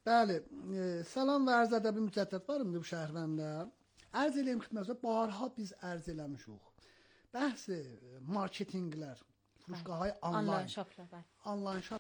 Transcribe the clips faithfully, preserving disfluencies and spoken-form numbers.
Bəli, e, salam və ərz ədəbi mücəddəd varımdır bu şəhərvəndə. Ərz eləyim xidmətinizə, barha biz ərz eləmişik. Bəhs marketinqlər, furuşqahay onlayn. Onlayn şoplar var. Onlayn şop.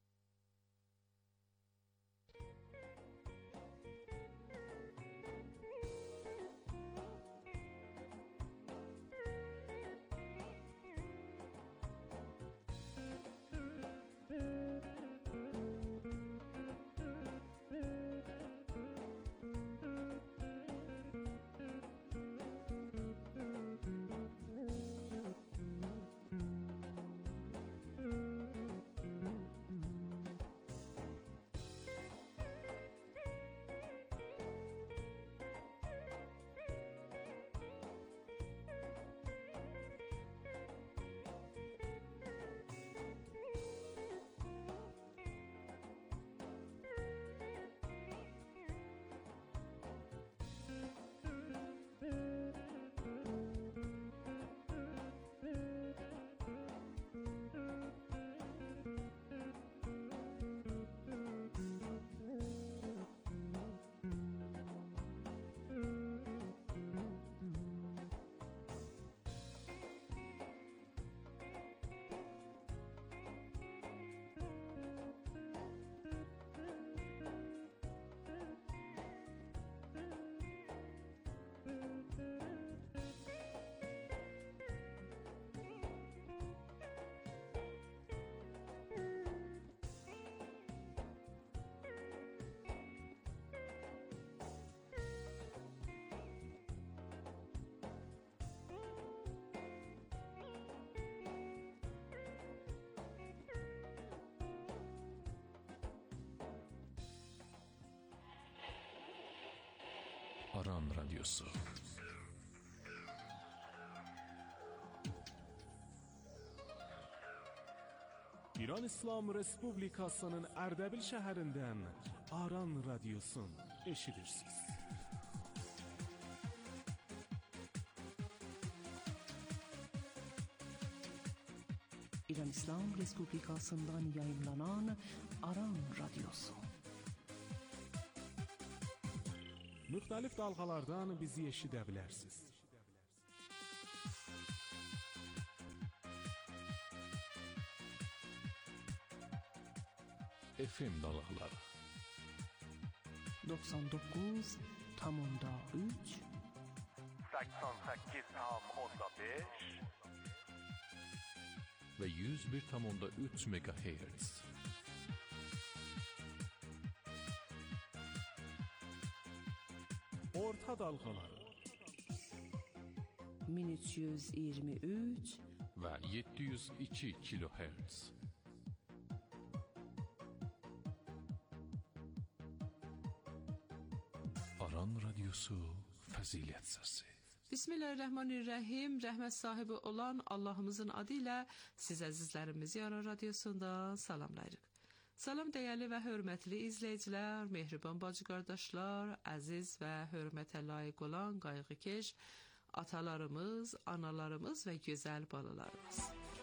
Aran Radyosu. İran İslam Respublikasının Ərdəbil şəhərindən Aran Radyosun eşidirsiniz. İran İslam Respublikasından yayınlanan Aran Radyosu. Müxtəlif dalğalardan bizi eşidə bilərsiniz. F M dalğaları doksan dokuz nöqtə üç səksən səkkiz nöqtə beş ve yüz bir nöqtə üç megahertz. Orta dalğaları min üç yüz iyirmi üç ve yedi yüz iki kilohertz. Aran Radyosu Fəzilət Səsi. Bismillahirrahmanirrahim. Rəhmət sahibi olan Allahımızın adı ilə siz əzizlərimizi Aran Radyosundan salamlayırıq. Salam dəyərli və hörmətli izləyicilər, mehriban bacı qardaşlar, əziz və hörmətə layiq olan qayğıkeş atalarımız, analarımız və gözəl balalarımız.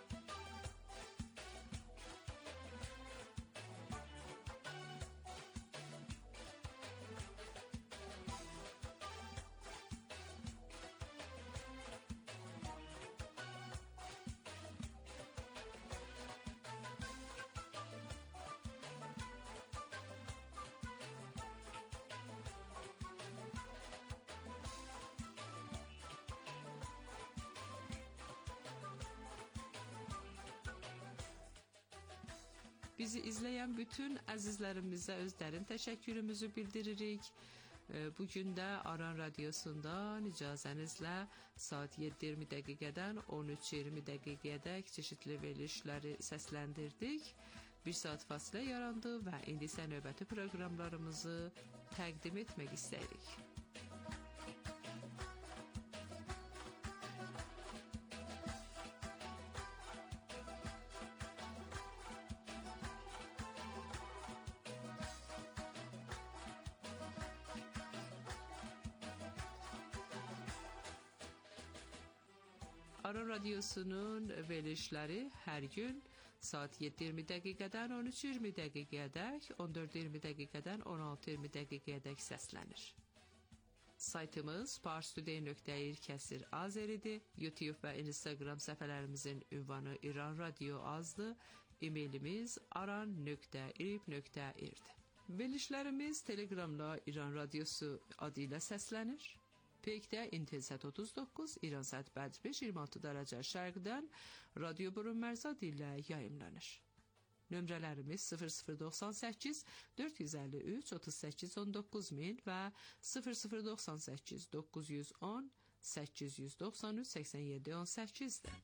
Bizi izləyən bütün əzizlərimizə öz dərin təşəkkürümüzü bildiririk. Bugün də Aran Radyosundan icazənizlə saat yeddi iyirmi dəqiqədən on üç iyirmi dəqiqəyədək çeşitli verilişləri səsləndirdik. Bir saat fasilə yarandı və indi isə növbəti proqramlarımızı təqdim etmək istəyirik. Aran Radyosu'nun verilişleri her gün saat yeddi iyirmi dəqiqədən on üç iyirmi dəqiqəyədək, on dörd iyirmi dəqiqədən on altı iyirmi dəqiqəyədək səslənir. Saytımız parstoday nöqtə ir kəsir azeridir. YouTube və Instagram səhifələrimizin ünvanı İran Radio azdır. E-mailimiz aran nöqtə irib nöqtə irdir. Verilişlərimiz Telegramla İran Radiosu adı ilə səslənir. Peykdə İntelsat otuz doqquz, İran saat bəd beş iyirmi altı dərəcə şərqdən Radio Burun Mərzad ilə yayımlanır. Nömrələrimiz sıfır sıfır doxsan səkkiz dörd yüz əlli üç otuz səkkiz on doqquz min və sıfır sıfır doxsan səkkiz doqquz yüz on səkkiz yüz doxsan üç səksən yeddi on səkkizdir.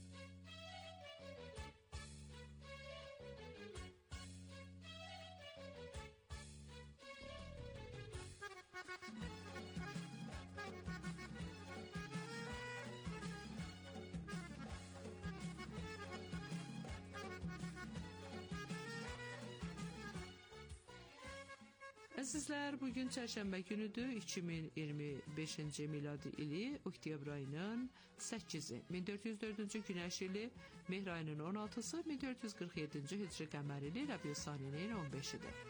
Əzizlər, bugün çərşənbə günüdür, iki min iyirmi beşinci miladi ili, oktyabr ayının səkkizi, min dörd yüz dördüncü günəş ili, mehr ayının on altısı, min dörd yüz qırx yeddinci hicri qəmər ili, Rəbiül Saninin on beşidir.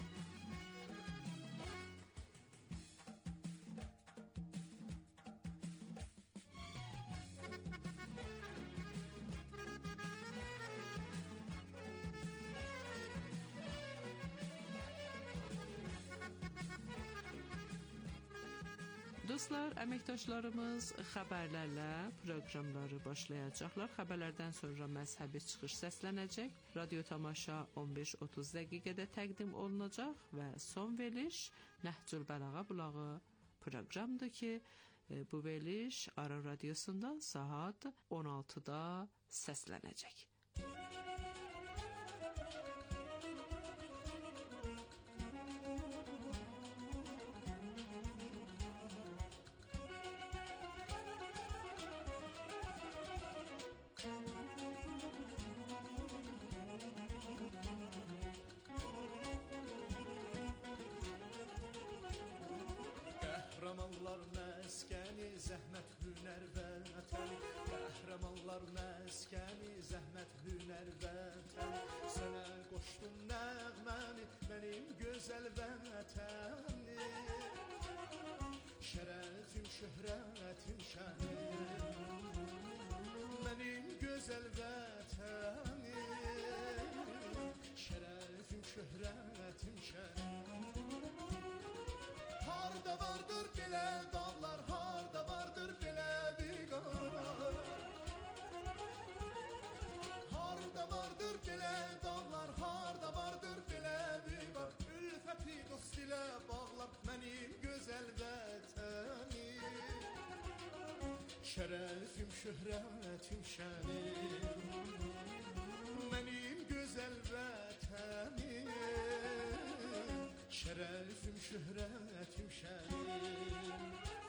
Dostlar, əməkdaşlarımız xəbərlərlə proqramları başlayacaqlar. Xəbərlərdən sonra məzhəbi çıxış səslənəcək. Radio tamaşa on beş otuz dəqiqədə təqdim olunacaq və son veriliş Nəhcül Bəlağa Bulağı proqramdır ki, bu veriliş Aran Radiosunda saat on altıda səslənəcək. Qəhrəmanlar məskəni, zəhmət, hünər və vətən. Qəhrəmanlar məskəni, zəhmət, hünər və vətən. Sənə qoşdum nəğməni, mənim gözəl vətəni. Şərəfim, şöhrətim, şənim, mənim gözəl vətəni. Şərəfim, şöhrətim, şənim. Harda vardır belə dağlar, harda vardır belə viqar. Harda vardır belə dağlar, harda vardır belə viqar. Ülfəti dost ilə bağlar mənim gözəl vətənim. Şərəfim, şöhrətim, şənim, mənim gözəl vətənim. Şərəfim, şöhrətim, şənim.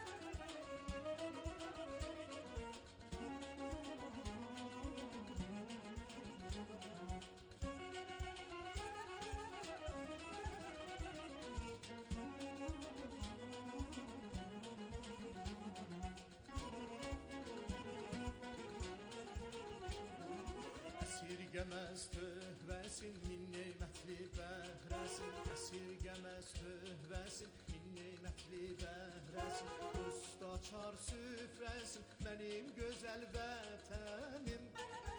Əsirgəməz tövbəsin, min neymətli bəhrəsin. Əsirgəməz tövbəsin, min neymətli bəhrəsin. Dost açar süfrəsin, mənim gözəl vətənim.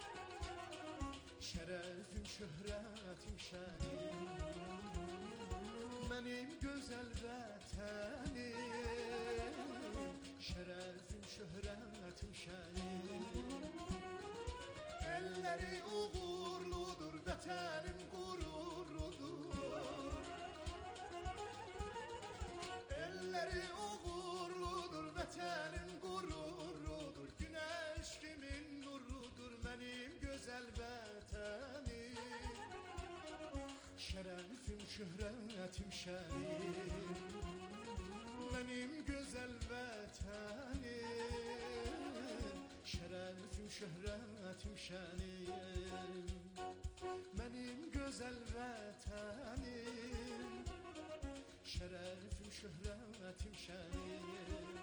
Şərəfim, şöhrətim, şənim, mənim gözəl vətənim. Şərəfim, şöhrətim, şənim. Elləri uğurludur, vətənim qürurludur. Elləri uğurludur, vətənim qürurludur. Günəş kimin nurudur, mənim gözəl vətənim. Şərəfim, şöhrətim, şənim, mənim gözəl vətənim. Şərəfim, şöhrətim, şənim, mənim gözəl vətənim. Şərəfim, şöhrətim, şənim,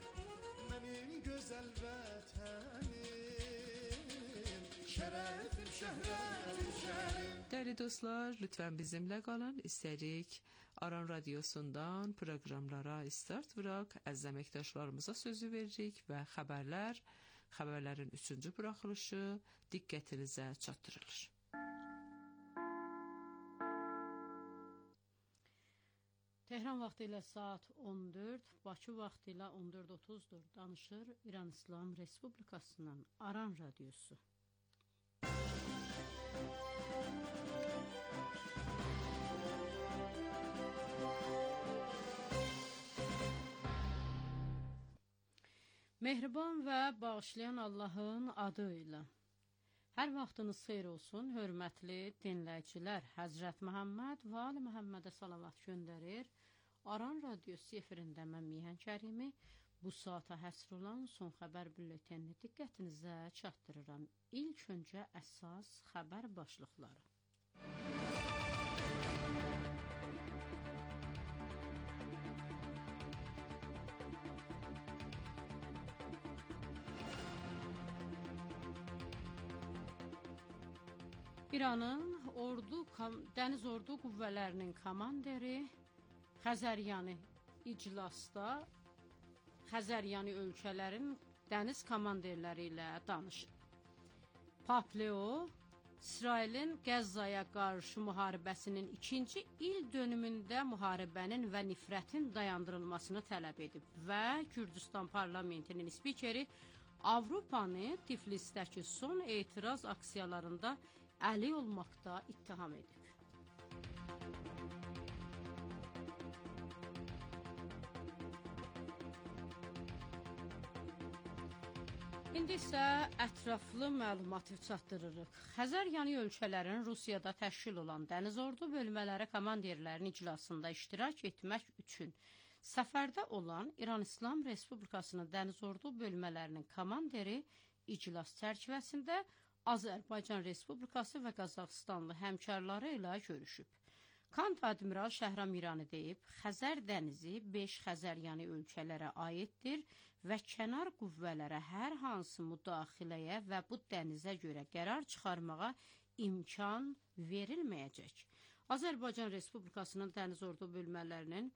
mənim gözəl vətənim. Şərəfim, şehre düşerim. Değerli dostlar, lütfen bizimle kalın. İsterik Aran Radyosu'ndan programlara start bırak. Əziz əməkdaşlarımıza sözü veririk və xəbərlər, xəbərlərin üçüncü buraxılışı diqqətinizə çatdırılır. Tehran vaxtı ilə saat on dörd, Bakı vaxtı ilə on dörd otuzdur. Danışır İran İslam Respublikasının Aran Radyosu. Mehriban və bağışlayan Allahın adı ilə. Hər vaxtınız xeyir olsun, hörmətli dinləyicilər. Həzrət Məhəmməd və Ali Məhəmmədə salavat göndərir. Aran Radyosu efirində mən Mihan Kərimi bu saata həsr olan son xəbər bülletenini diqqətinizə çatdırıram. İlk öncə əsas xəbər başlıqları. İranın ordu, dəniz ordu qüvvələrinin komandiri Xəzəryani iclasda Xəzəryani ölkələrin dəniz komandirləri ilə danışır. Papleo, İsrailin Qəzzaya qarşı müharibəsinin ikinci il dönümündə müharibənin və nifrətin dayandırılmasını tələb edib və Kürdistan parlamentinin spikeri Avropanı Tiflisdəki son etiraz aksiyalarında əli olmaqda ittiham edib. İndi isə ətraflı məlumatı çatdırırıq. Xəzəryani ölkələrin Rusiyada təşkil olan dəniz ordu bölmələri komandirlərinin iclasında iştirak etmək üçün səfərdə olan İran İslam Respublikasının dəniz ordu bölmələrinin komandiri iclas çərçivəsində Azərbaycan Respublikası və Qazaxıstanlı həmkarları ilə görüşüb. Kant Admiral Şəhram İrani deyib, Xəzər dənizi beş Xəzəryani ölkələrə aiddir və kənar qüvvələrə hər hansı müdaxiləyə və bu dənizə görə qərar çıxarmağa imkan verilməyəcək. Azərbaycan Respublikasının dəniz ordu bölmələrinin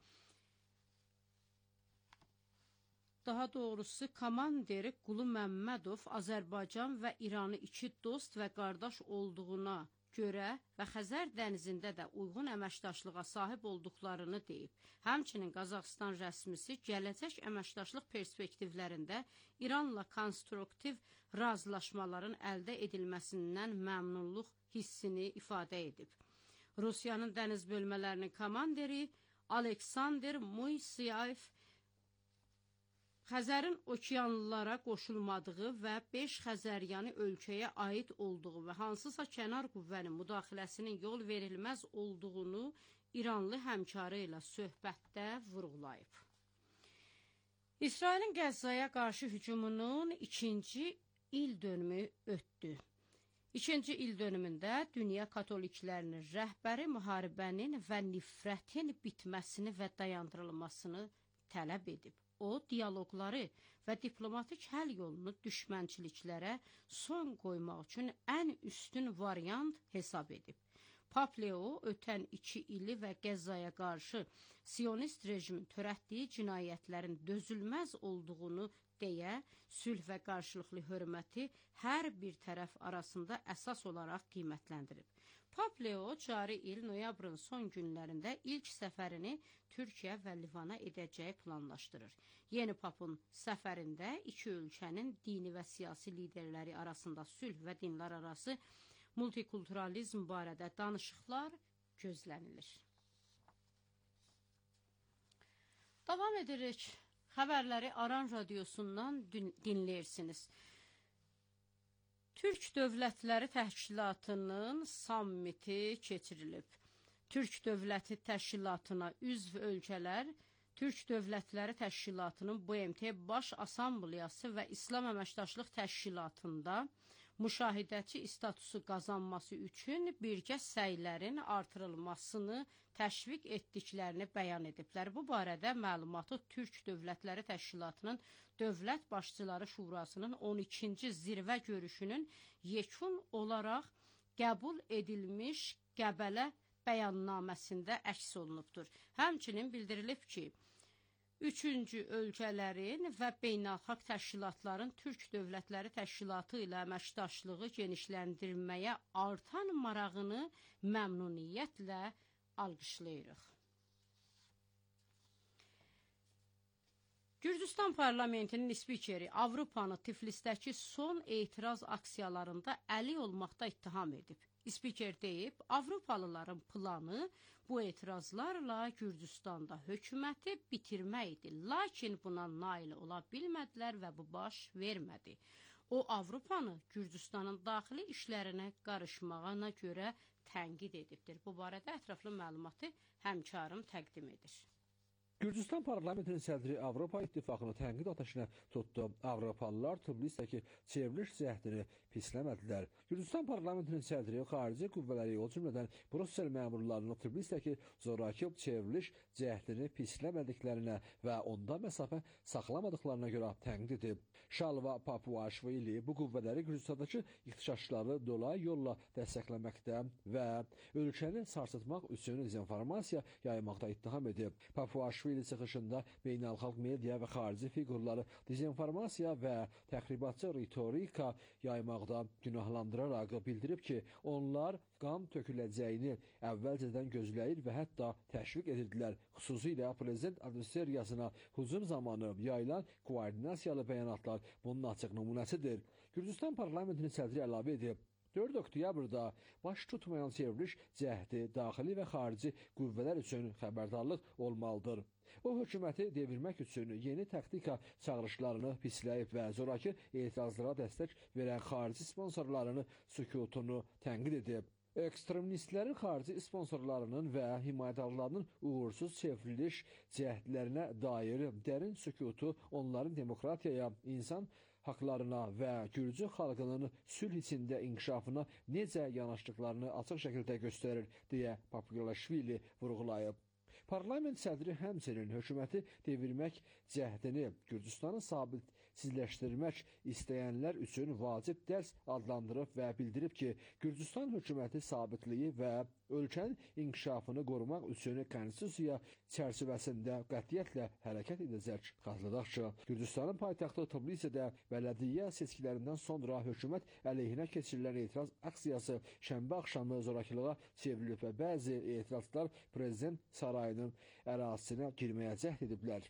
Daha doğrusu komandiri Qulu Məmmədov Azərbaycan və İranı iki dost və qardaş olduğuna görə və Xəzər dənizində də uyğun əməkdaşlığa sahib olduqlarını deyib. Həmçinin Qazaxıstan rəsmisi gələcək əməkdaşlıq perspektivlərində İranla konstruktiv razılaşmaların əldə edilməsindən məmnunluq hissini ifadə edib. Rusiyanın dəniz bölmələrinin komandiri Aleksandr Moiseyev Xəzərin okeanlara qoşulmadığı və beş Xəzəryani ölkəyə aid olduğu və hansısa kənar qüvvənin müdaxiləsinin yol verilməz olduğunu İranlı həmkarı ilə söhbətdə vurğulayıb. İsrailin Qəzzaya qarşı hücumunun ikinci il dönümü ötdü. İkinci il dönümündə dünya katoliklərinin rəhbəri müharibənin və nifrətin bitməsini və dayandırılmasını tələb edib. O, diyaloqları və diplomatik həll yolunu düşmənçiliklərə son qoymaq üçün ən üstün variant hesab edib. Papleo ötən iki ili və Qəzzaya qarşı Siyonist rejimin törətdiyi cinayətlərin dözülməz olduğunu deyə, sülh və qarşılıqlı hörməti hər bir tərəf arasında əsas olaraq qiymətləndirib. Papleo cari il noyabrın son günlərində ilk səfərini Türkiyə və Livana edəcəyi planlaşdırır. Yeni papın səfərində iki ölkənin dini və siyasi liderləri arasında sülh və dinlər arası multikulturalizm barədə danışıqlar gözlənilir. Davam edirik. Xəbərləri Aran Radyosundan dinləyirsiniz. Türk Dövlətləri Təşkilatının sammiti keçirilib. Türk Dövləti Təşkilatına üzv ölkələr Türk Dövlətləri Təşkilatının B M T Baş Assambleyası və İslam Əməkdaşlıq Təşkilatında müşahidəçi statusu qazanması üçün birgə səylərin artırılmasını təşviq etdiklərini bəyan ediblər. Bu barədə məlumatı Türk Dövlətləri Təşkilatının Dövlət Başçıları Şurasının on ikinci zirvə görüşünün yekun olaraq qəbul edilmiş Qəbələ bəyannaməsində əks olunubdur. Həmçinin bildirilib ki, üçüncü ölkələrin və beynəlxalq təşkilatların Türk Dövlətləri Təşkilatı ilə əməkdaşlığı genişləndirməyə artan marağını məmnuniyyətlə alqışlayırıq. Gürcüstan parlamentinin spikeri Avropanı Tiflisdəki son etiraz aksiyalarında əli olmaqda ittiham edib. Spiker deyib, Avropalıların planı bu etirazlarla Gürcüstanda hökuməti bitirmək idi. Lakin buna nail ola bilmədilər və bu baş vermədi. O, Avropanı Gürcüstanın daxili işlərinə qarışmağına görə tənqid edibdir. Bu barədə ətraflı məlumatı həmkarım təqdim edir. Gürcüstan parlamentinin sədri Avropa İttifaqını tənqid ateşinə tutdu. Avropalılar Tiflisdəki çevriliş cəhdini pisləmədilər. Gürcüstan parlamentinin sədri xarici qüvvələri, o cümlədən Brüssel məmurlarının Tiflisdəki zoraki çevriliş cəhdini pisləmədiklərinə və onda məsafə saxlamadıqlarına görə tənqid edib. Şalva Papuaşvili bu qüvvələri Gürcüstandakı ixtişaşları dolay yolla dəstəkləməkdə və ölkəni sarsıtmaq üçün dezinformasiya yaymaqda ittiham edib. Papuaşvili çıxışında beynəlxalq media və xarici fiqurları dezinformasiya və təxribatçı ritorika yaymaqda günahlandıraraq bildirib ki, onlar qan töküləcəyini əvvəlcədən gözləyir və hətta təşviq edirdilər. Xüsusilə prezident administrasiyasına hücum zamanı yayılan koordinasiyalı bəyanatlar bunun açıq nümunəsidir. Gürcüstan parlamentinin sədri əlavə edib, dörd oktyabrda baş tutmayan çevriliş cəhdi daxili və xarici qüvvələr üçün xəbərdarlıq olmalıdır. O, hökuməti devirmək üçün yeni taktika çağırışlarını pisləyib və zoraki etirazlara dəstək verən xarici sponsorlarını sükutunu tənqid edib. Ekstremistlərin xarici sponsorlarının və himayədarlarının uğursuz çevriliş cəhdlərinə dair dərin sükutu onların demokratiyaya, insan haqlarına və Gürcü xalqının sülh içində inkişafına necə yanaşdıqlarını açıq şəkildə göstərir, deyə Papuaşvili vurğulayıb. Parlament sədri həmçinin hökuməti devirmək cəhdini Gürcüstanı sabitsizləşdirmək istəyənlər üçün vacib dərs adlandırıb və bildirib ki, Gürcüstan hökuməti sabitliyi və ölkənin inkişafını qorumaq üçün konstitusiya çərçivəsində qətiyyətlə hərəkət edəcək. Xatırladaq ki, Gürcüstanın paytaxtı Tbilisdə bələdiyyə seçkilərindən sonra hökumət əleyhinə keçirilən etiraz aksiyası şənbə axşamı zorakılığa çevrilib və bəzi etirazçılar prezident sarayının ərazisinə girməyə cəhd ediblər.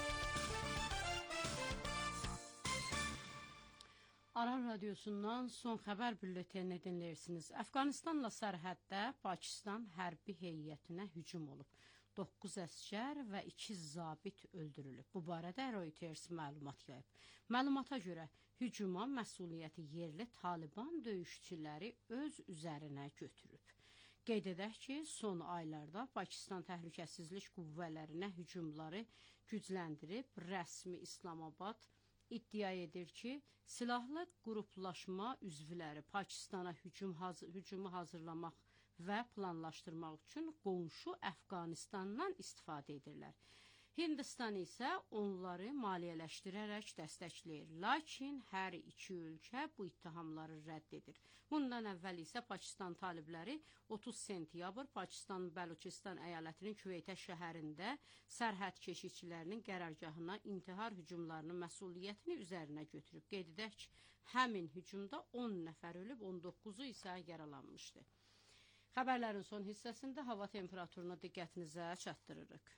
Aran Radyosu'ndan son xəbər bülletenini dinləyirsiniz. Əfqanistanla sərhəddə Pakistan hərbi heyətinə hücum olub. doqquz əsgər və iki zabit öldürülüb. Bu barədə Reuters məlumat yayıb. Məlumata görə hücuma məsuliyyəti yerli Taliban döyüşçüləri öz üzərinə götürüb. Qeyd edək ki, son aylarda Pakistan təhlükəsizlik qüvvələrinə hücumları gücləndirib. Rəsmi İslamabad iddia edir ki, silahlı qruplaşma üzvləri Pakistana hücum hazır, hücumu hazırlamaq və planlaşdırmaq üçün qonşu Əfqanistandan istifadə edirlər. Hindistan isə onları maliyyələşdirərək dəstəkləyir. Lakin hər iki ölkə bu ittihamları rədd edir. Bundan əvvəl isə Pakistan talibləri otuz sentyabr Pakistanın Bəluçistan əyalətinin Küveytə şəhərində sərhəd keşikçilərinin qərargahına intihar hücumlarının məsuliyyətini üzərinə götürüb. Qeyd edək ki, həmin hücumda on nəfər ölüb, on doqquzu isə yaralanmışdı. Xəbərlərin son hissəsində hava temperaturuna diqqətinizə çatdırırıq.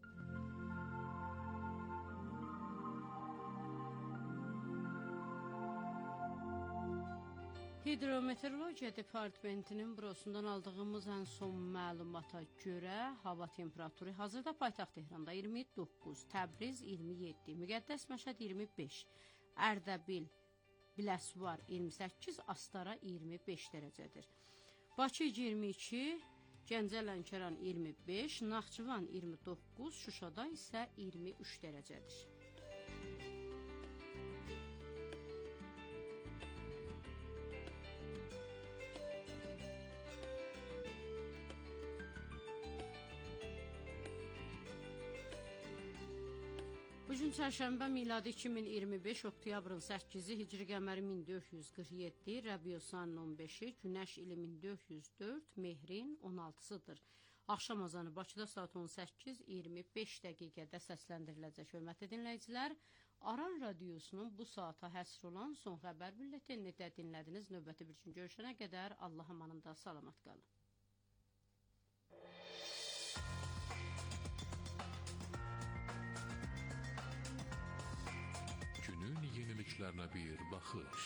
Hidrometeorologiya Departamentinin bürosundan aldığımız ən son məlumata görə hava temperaturu hazırda paytaxt Tehranda iyirmi doqquz, Təbriz iyirmi yeddi, Müqəddəs Məşəd iyirmi beş, Ərdəbil, Biləsuvar iyirmi səkkiz, Astara iyirmi beş dərəcədir. Bakı iyirmi iki, Gəncə Lənkəran iyirmi beş, Naxçıvan iyirmi doqquz, Şuşada isə iyirmi üç dərəcədir. Bu Bugün çərşənbə miladi iki min iyirmi beş, oktyabrın səkkizi, hicri qəməri min dörd yüz qırx yeddi, Rəbiyosanın on beşi, Günəş ili min dörd yüz dörd, Mehrin on altısıdır. Axşam azanı Bakıda saat on səkkiz iyirmi beş dəqiqədə səsləndiriləcək. Hörmətli dinləyicilər, Aran Radiosunun bu saata həsr olan son xəbər bülletenini də dinlədiniz. Növbəti bir gün görüşənə qədər Allah amanında salamat qalın. Günün yeniliklerine bir bakış.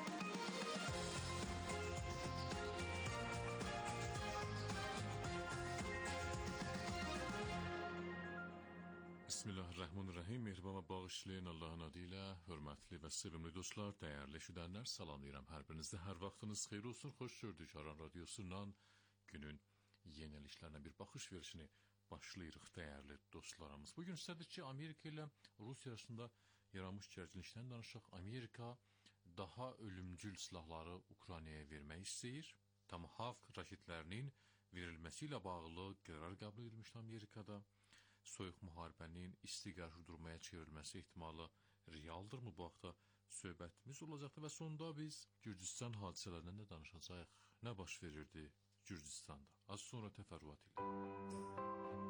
Bismillahirrahmanirrahim. Mehrbama bağışlayın Allah'ın adıyla. Hörmətli və sevimli dostlar, dəyərli eşidənlər, salamlayıram hər birinizdə. Hər vaxtınız xeyir olsun. Xoş gördük Aran Radiosundan günün yeniliklerine bir bakış verişini başlayırıq dəyərli dostlarımız. Bugün istədik ki, Amerika ilə Rusiya arasında yaranmış gərginlikdən danışaq. Amerika daha ölümcül silahları Ukraynaya vermək istəyir. Tomahawk raketlərinin verilməsi ilə bağlı qərar qəbul edilmişdi Amerikada. Soyuq müharibənin isti qarşı durmaya çevrilməsi ehtimalı realdır mı? Bu haqda söhbətimiz olacaqdır və sonda biz Gürcistan hadisələrindən də danışacağıq. Nə baş verirdi Gürcistanda? Az sonra təfərrüat ilə.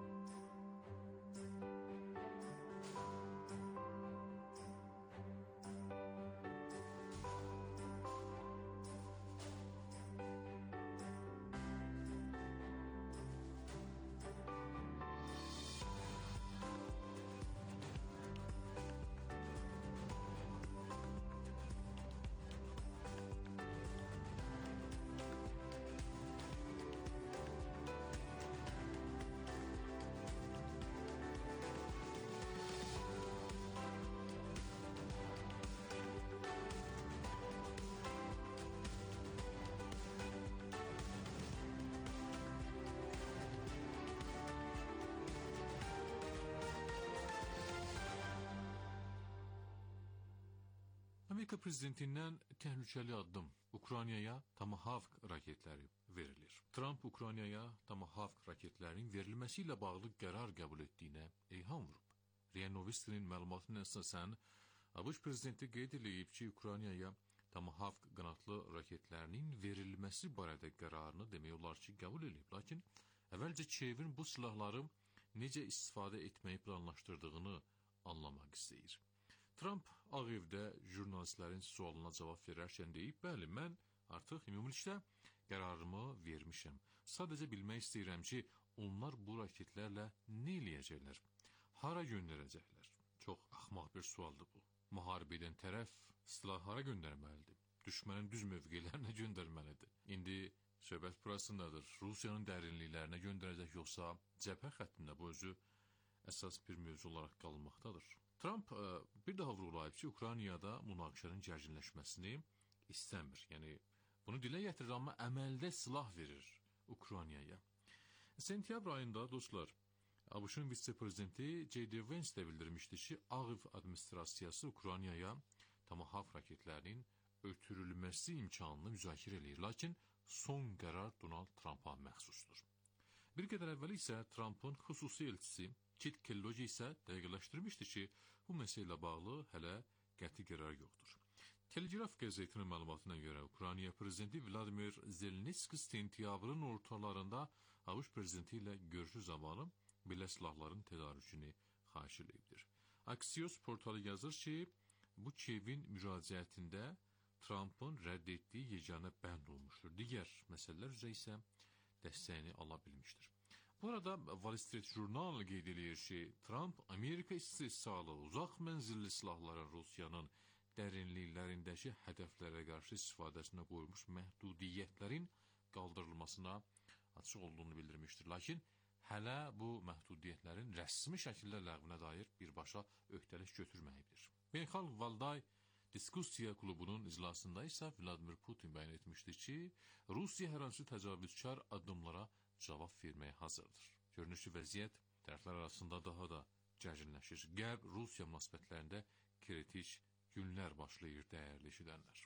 Amerika prezidentindən təhlükəli addım. Ukraynaya Tomahawk raketləri verilir. Trump Ukraynaya Tomahawk raketlərinin verilməsi ilə bağlı qərar qəbul etdiyinə eyham vurub. RIA Novistinin məlumatına əsasən, ABŞ prezidenti qeyd edib ki, Ukraynaya Tomahawk qanadlı raketlərinin verilməsi barədə qərarını demək olar ki, qəbul edib. Lakin əvvəlcə Kiyevin bu silahları necə istifadə etməyi planlaşdırdığını anlamaq istəyir. Trump Ağ Evdə jurnalistlərin sualına cavab verərkən deyib, bəli, mən artıq ümumilikdə qərarımı vermişəm. Sadəcə bilmək istəyirəm ki, onlar bu raketlərlə nə eləyəcəklər? Hara göndərəcəklər? Çox axmaq bir sualdır bu. Müharibə edən tərəf silah hara göndərməlidir? Düşmənin düz mövqelərinə göndərməlidir. İndi söhbət burasındadır. Rusiyanın dərinliklərinə göndərəcək, yoxsa cəbhə xəttində? Bu özü əsas bir mövzu olaraq qalmaqdadır. Trump bir daha vurğulayıb ki, Ukraynada münaqişənin gərginləşməsini istəmir. Yəni, bunu dilə gətirir, amma əməldə silah verir Ukraynaya. Sentyabr ayında, dostlar, ABŞ-ın vitse-prezidenti J D Vance də bildirmişdi ki, Ağ Ev administrasiyası Ukraynaya Tomahawk raketlərinin ötürülməsi imkanını müzakirə eləyir. Lakin son qərar Donald Trumpa məxsusdur. Bir qədər əvvəl isə Trumpın xüsusi elçisi Kit Kellogg isə dəqiqləşdirmişdi ki, bu məsələ bağlı hələ qəti qərar yoxdur. Telegraf qəzetinin məlumatına görə Ukrayna prezidenti Vladimir Zelenski sentyabrın ortalarında ABŞ prezidenti ilə görüşü zamanı belə silahların tədarükünü xahiş edibdir. Axios portalı yazır ki, bu Kiyevin müraciətində Trumpın rədd etdiyi yeganə bənd olmuşdur. Digər məsələlər üzrə isə dəstəyini ala bilmişdir. Bu arada Wall Street Journal qeyd edir ki, Trump Amerika istehsalı uzaq mənzilli silahların Rusiyanın dərinliklərindəki hədəflərə qarşı istifadəsinə qoymuş məhdudiyyətlərin qaldırılmasına açıq olduğunu bildirmişdir. Lakin hələ bu məhdudiyyətlərin rəsmi şəkildə ləğvinə dair birbaşa öhdəlik götürməyibdir. Beynəlxalq Valday Diskussiya klubunun iclasında isə Vladimir Putin bəyan etmişdi ki, Rusiya hər hansı təcavüzkar addımlara cavab verməyə hazırdır. Görünüşü vəziyyət tərəflər arasında daha da gərginləşir. Qərb-Rusiya münasibətlərində kritik günlər başlayır, dəyərli eşidənlər.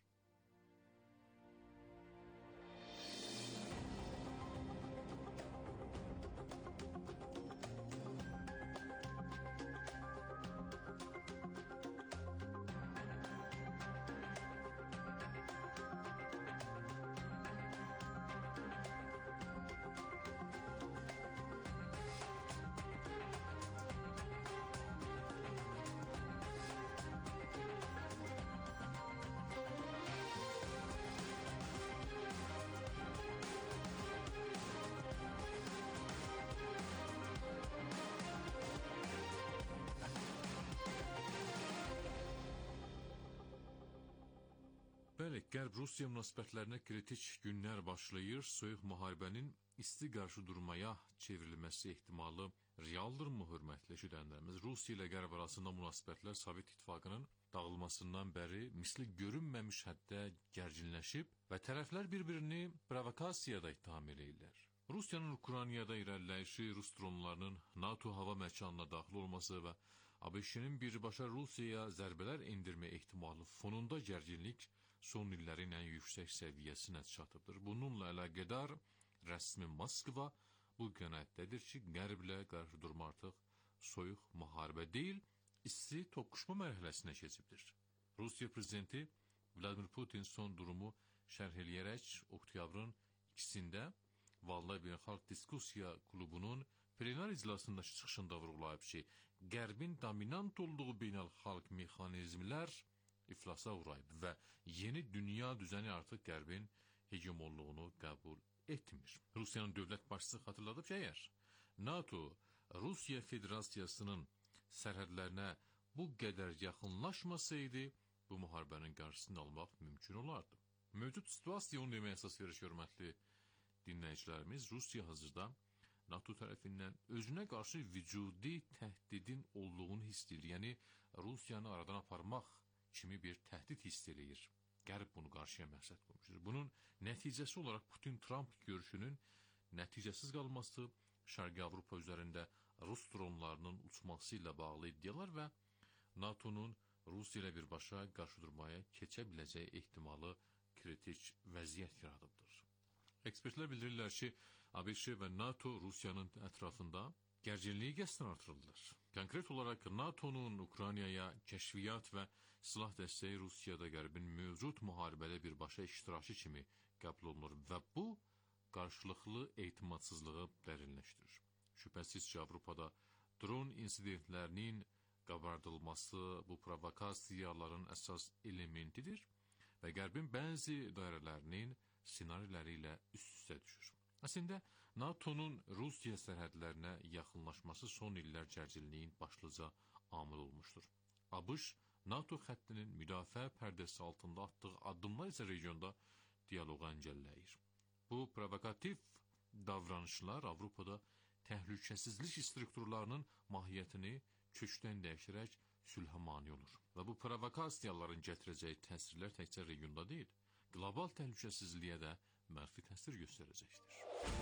Qərb-Rusiya münasibətlərinə kritik günlər başlayır. Soyuq müharibənin isti qarşı durmaya çevrilməsi ehtimalı realdırmı, hörmətli eşidənlərimiz? Rusiya ilə Qərb arasında münasibətlər Sovet İttifaqının dağılmasından bəri misli görünməmiş həddə gərginləşib və tərəflər bir-birini provokasiyada ittiham eləyirlər. Rusiyanın Ukraynada irəliləyişi, Rus dronlarının NATO hava məkanına daxil olması və ABŞ-nin birbaşa Rusiyaya zərbələr endirmə ehtimalı fonunda gərginlik son illərin ən yüksək səviyyəsinə çatıbdır. Bununla əlaqədar rəsmi Moskva bu qənaətdədir ki, Qərblə qarşı durma artıq soyuq müharibə deyil, isti toqquşma mərhələsinə keçibdir. Rusiya prezidenti Vladimir Putin son durumu şərh eləyərək oktyabrın ikisində Vallahi Beynəlxalq Diskusiya Klubunun plenar iclasında çıxışında vurğulayıb ki, Qərbin dominant olduğu beynəlxalq mexanizmlər iflasa uğrayıb və yeni dünya düzəni artıq Qərbin hegemonluğunu qəbul etmir. Rusiyanın dövlət başçısı xatırladıb ki, əgər NATO Rusiya Federasiyasının sərhədlərinə bu qədər yaxınlaşmasaydı, bu müharibənin qarşısını almaq mümkün olardı. Mövcud situasiya onu deməyə əsas verir, hörmətli dinləyicilərimiz. Rusiya hazırda NATO tərəfindən özünə qarşı vücudi təhdidin olduğunu hiss edir. Yəni, Rusiyanı aradan aparmaq kimi bir təhdid hiss eləyir. Qərb bunu qarşıya məqsəd qoymuşdur. Bunun nəticəsi olaraq Putin-Trump görüşünün nəticəsiz qalması, Şərqi Avropa üzərində Rus dronlarının uçması ilə bağlı iddialar və NATO'nun Rusiya ilə birbaşa qarşı durmaya keçə biləcəyi ehtimalı kritik vəziyyət yaradıbdır. Ekspertlər bildirirlər ki, ABŞ və NATO Rusiyanın ətrafında gərginliyi qəsdən artırırlar. Konkret olaraq NATO'nun Ukraynaya kəşfiyyat və silah dəstəyi Rusiyada Qərbin mövcud müharibədə birbaşa iştirakı kimi qəbul olunur və bu qarşılıqlı etimadsızlığı dərinləşdirir. Şübhəsiz ki, Avropada dron insidentlərinin qabardılması bu provokasiyaların əsas elementidir və Qərbin bəzi dairələrinin senariləri ilə üst-üstə düşür. Əslində, NATO'nun Rusiya sərhədlərinə yaxınlaşması son illər gərginliyin başlıca amil olmuşdur. ABŞ, NATO xəttinin müdafiə pərdəsi altında atdığı addımlar isə regionda dialoqa əngəlləyir. Bu provokativ davranışlar Avropada təhlükəsizlik strukturlarının mahiyyətini kökdən dəyişərək sülhə mane olur. Və bu provokasiyaların gətirəcəyi təsirlər təkcə regionda deyil, qlobal təhlükəsizliyə də mənfi təsir göstərəcəkdir.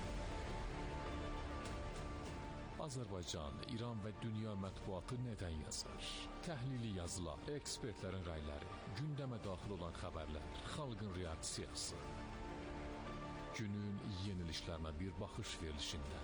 Azərbaycan, İran və dünya mətbuatı nədən yazır? Təhlili yazılar, ekspertlərin rəyləri, gündəmə daxil olan xəbərlər, xalqın reaksiyası. Günün yenilişlərinə bir baxış verilişində.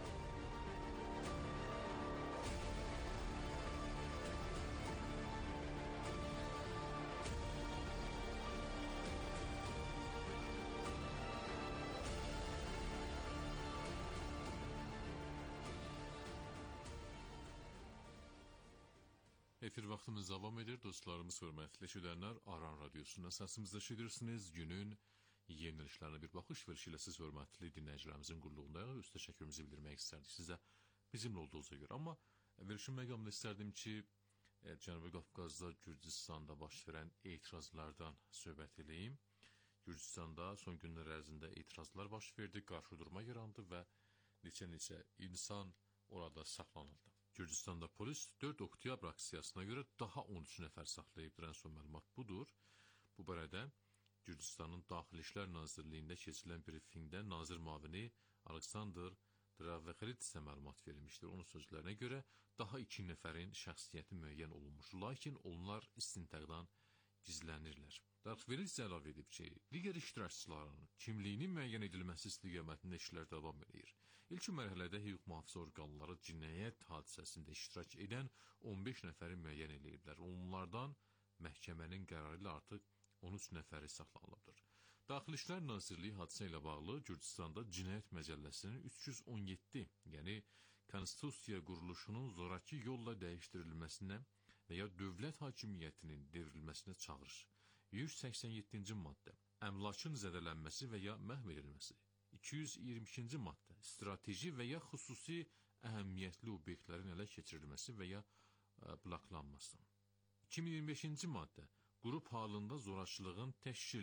Efir vaxtımız davam edir. Dostlarımız, hörmətli eşidənlər, Aran Radiosu'nda səsimizdə eşidirsiniz. Günün yenilişlərinə bir baxış verişi ilə siz, hörmətli dinləyicilərimizin qulluğundayıq. Öz təşəkkürümüzü bildirmək istərdik sizə bizimlə olduğunuza görə. Amma verişin məqamında istərdim ki, e, Cənubi Qafqazda, Gürcüstanda baş verən etirazlardan söhbət edeyim. Gürcüstanda son günlər ərzində etirazlar baş verdi, qarşı durma yarandı və neçə-neçə insan orada saxlanıldı. Gürcüstanda polis dörd oktyabr aksiyasına görə daha on üç nəfər saxlayıbdır, ən son məlumat budur. Bu barədə Gürcüstanın Daxili İşlər Nazirliyində keçirilən briefingdə nazir müavini Aleksandr Dravexelidze məlumat verilmişdir. Onun sözlərinə görə daha iki nəfərin şəxsiyyəti müəyyən olunmuş, lakin onlar istintaqdan gizlənirlər. Dravexelidze əlavə edib ki, digər iştirakçıların kimliyinin müəyyən edilməsi istiqamətində işlər davam edir. İlk mərhələdə hüquq mühafizə orqanları cinayət hadisəsində iştirak edən on beş nəfəri müəyyən ediblər. Onlardan məhkəmənin qərarı ilə artıq on üç nəfəri saxlanılıbdır. Daxili İşlər Nazirliyi hadisə ilə bağlı Gürcüstanda Cinayət Məcəlləsinin üç yüz on yeddi, yəni Konstitusiya quruluşunun zoraki yolla dəyişdirilməsinə və ya dövlət hakimiyyətinin devrilməsinə çağırır. yüz səksən yeddinci maddə, əmlakın zədələnməsi və ya məhv edilməsi. iki yüz iyirmi ikinci maddə, strateji və ya xüsusi əhəmiyyətli obyektlərin ələ keçirilməsi və ya ə, bloklanması. iki min iyirmi beşinci maddə, qrup halında zorakılığın təşkili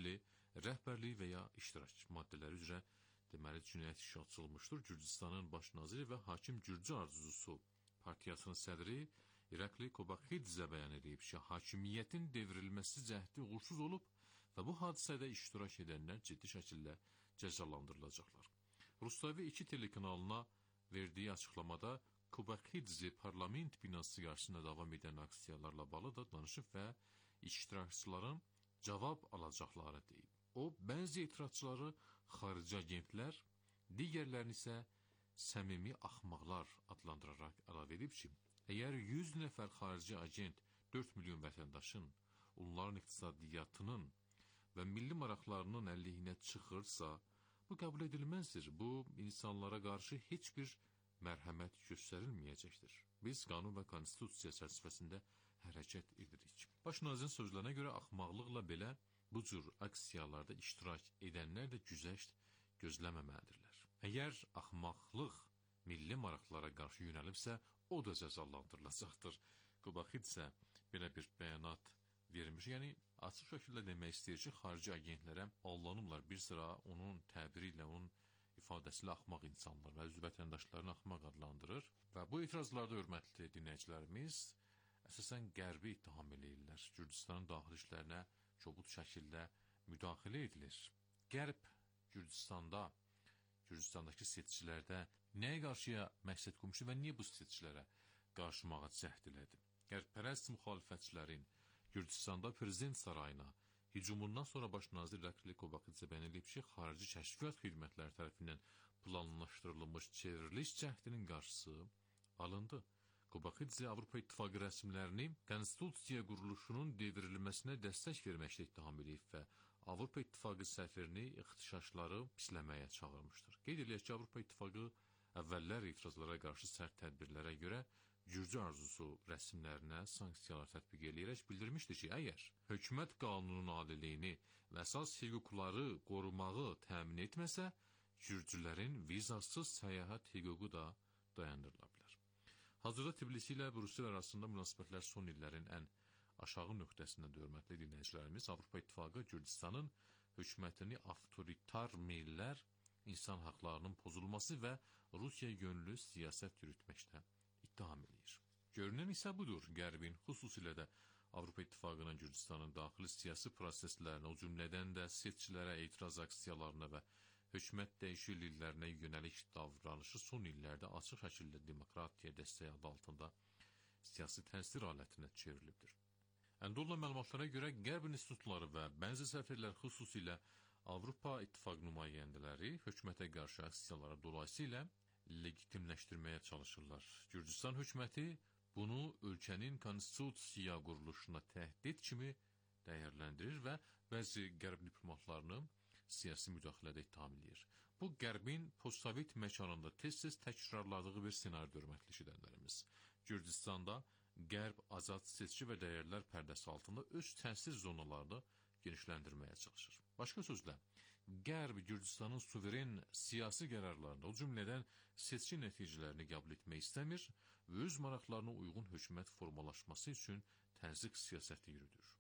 rəhbərliyi və ya iştirak maddələri üzrə deməli cinayət işi açılmışdır. Gürcüstanın baş naziri və hakim Gürcü Arzusu partiyasının sədri İrakli Kobaxidzə bəyan edib ki, hakimiyyətin devrilməsi cəhdi uğursuz olub və bu hadisədə iştirak edənlər ciddi şəkildə cəzalandırılacaqlar. Rustavi iki telekanalına verdiyi açıqlamada Kobaxidze parlament binası qarşısında davam edən aksiyalarla bağlı da danışıb və iştirakçıların cavab alacaqları deyib. O, bəzi etirazçıları xarici agentlər, digərlərini isə səmimi axmaqlar adlandıraraq əlavə edib ki, əgər yüz nəfər xarici agent dörd milyon vətəndaşın, onların iqtisadiyyatının və milli maraqlarının əleyhinə çıxırsa, bu qəbul edilməzdir. Bu, insanlara qarşı heç bir mərhəmət göstərilməyəcəkdir. Biz qanun və konstitusiya çərçivəsində hərəkət edirik. Baş nazirin sözlərinə görə axmaqlıqla belə bu cür aksiyalarda iştirak edənlər də güzəşt gözləməməlidirlər. Əgər axmaqlıq milli maraqlara qarşı yönəlibsə, o da cəzalandırılacaqdır. Kobaxidze belə bir bəyanat vermiş. Yəni, açıq şəkildə demək istəyir ki, xarici agentlərə aldanıblar. Bir sıra onun təbiri ilə, onun ifadəsilə axmaq insanlar və öz vətəndaşlarını axmaq adlandırır. Və bu etirazlarda, hörmətli dinləyicilərimiz, əsasən Qərbi ittiham eləyirlər. Gürcüstanın daxili işlərinə kobud şəkildə müdaxilə edilir. Qərb Gürcüstanda, Gürcüstandakı seçicilərdə nəyə qarşıya məqsəd qoymuşdu və niyə bu seçicilərə qarşımağa cəhd elədi? Qərbpərəst müxalifətçilərin Gürcüstanda prezident sarayına hücumundan sonra baş nazir İrakli Kobaxidze bəyan edib ki, xarici kəşfiyyat xidmətləri tərəfindən planlaşdırılmış çevriliş cəhdinin qarşısı alındı. Kobaxidze Avropa İttifaqı rəsmilərini konstitusiya quruluşunun devrilməsinə dəstək verməklə ittiham edib və Avropa İttifaqı səfirini ixtişaşları pisləməyə çağırmışdır. Qeyd edilək ki, Avropa İttifaqı əvvəllər etirazlara qarşı sərt tədbirlərə görə Gürcü Arzusu rəsmlərinə sanksiyalar tətbiq eləyərək bildirmişdir ki, əgər hökumət qanunun adiliyini və əsas hüquqları qorumağı təmin etməsə, Gürcülərin vizasız səyahət hüququ da dayandırıla bilər. Hazırda Tbilisi ilə Brüssel arasında münasibətlər son illərin ən aşağı nöqtəsində, hörmətli dinləyicilərimiz. Avropa İttifaqı Gürcüstanın hökumətini avtoritar meyllər, insan haqlarının pozulması və Rusiya yönlü siyasət yürütməkdə ittiham edir. Görünən isə budur. Qərbin, xüsusilə də Avropa İttifaqının Gürcüstanın daxili siyasi proseslərinə, o cümlədən də seçicilərə etiraz aksiyalarına və hökumət dəyişikliklərinə yönəlik davranışı son illərdə açıq şəkildə demokratiya dəstəyi adı altında siyasi təsir alətinə çevrilibdir. Əldə olunan məlumatlara görə Qərb institutları və bəzi səfirlər, xüsusilə Avropa İttifaqı nümayəndələri hökumətə qarşı aksiyalara dolayısıyla legitimləşdirməyə çalışırlar. Gürcüstan hökuməti bunu ölkənin konstitusiya quruluşuna təhdid kimi dəyərləndirir və bəzi qərb diplomatlarını siyasi müdaxilədə ittiham edir. Bu, Qərbin postsovet məkanında tez-tez təkrarladığı bir senaryo, hörmətli eşidənlərimiz. Gürcüstanda Qərb azad seçki və dəyərlər pərdəsi altında öz təsir zonalarını genişləndirməyə çalışır. Başqa sözlə, Qərb Gürcüstanın suveren siyasi qərarlarını, o cümlədən seçki nəticələrini qəbul etmək istəmir və öz maraqlarına uyğun hökumət formalaşması üçün təzyiq siyasəti yürüdür.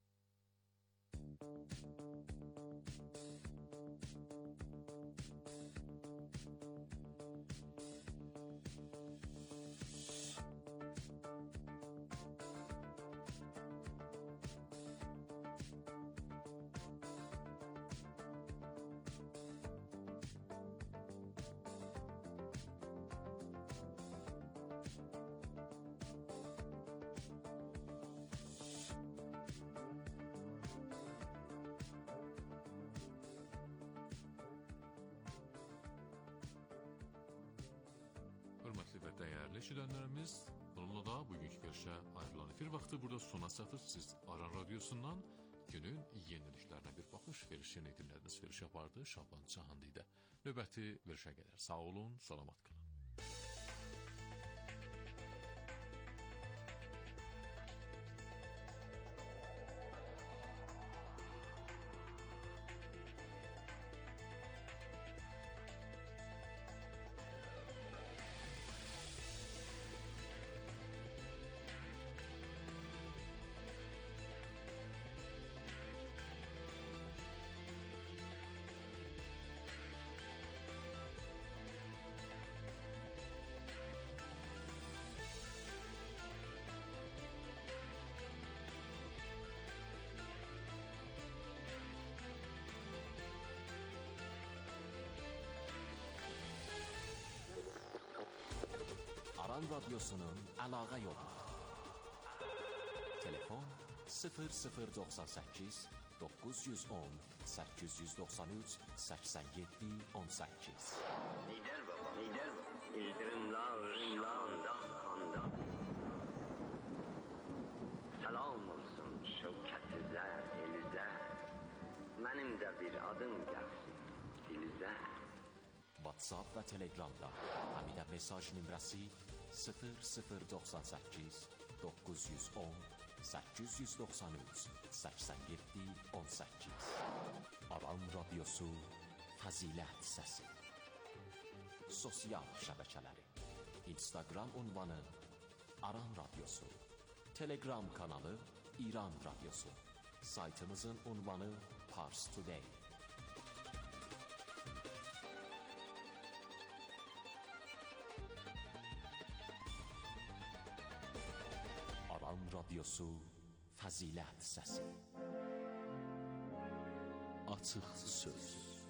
Hörmətli və dəyərli eşidənlərimiz, bununla da bugünkü verişə ayrılan efir vaxtı burada sona çatır. Siz Aran Radiosundan günün yeniliklərinə bir baxış verişini dinlədiniz. Veriş yapardı Şaban Cahanlı idi. Növbəti verişə qədər sağ olun, salamat qalın. Aran Radyosu'nun əlaqə yolu. Telefon sıfır sıfır doxsan səkkiz doqquz yüz on səkkiz yüz doxsan üç səksən yeddi on səkkiz. Lider baba, lider baba. İldirimla, ırımla, anda, anda. Salam olsun şevkətizə, elizə. Mənim də bir adım gəlsin dilizə. WhatsApp və Telegramda həmidə mesaj nömrəsi sıfır sıfır doxsan səkkiz doqquz yüz on səkkiz yüz doxsan üç səksən yeddi on səkkiz. Aran Radyosu Fəzilət Səsi. Sosial şəbəkələri Instagram ünvanı Aran Radyosu, Telegram kanalı İran Radyosu, saytımızın ünvanı Pars Today. Aran Radyosu Fəzilət Səsi. Açıq söz.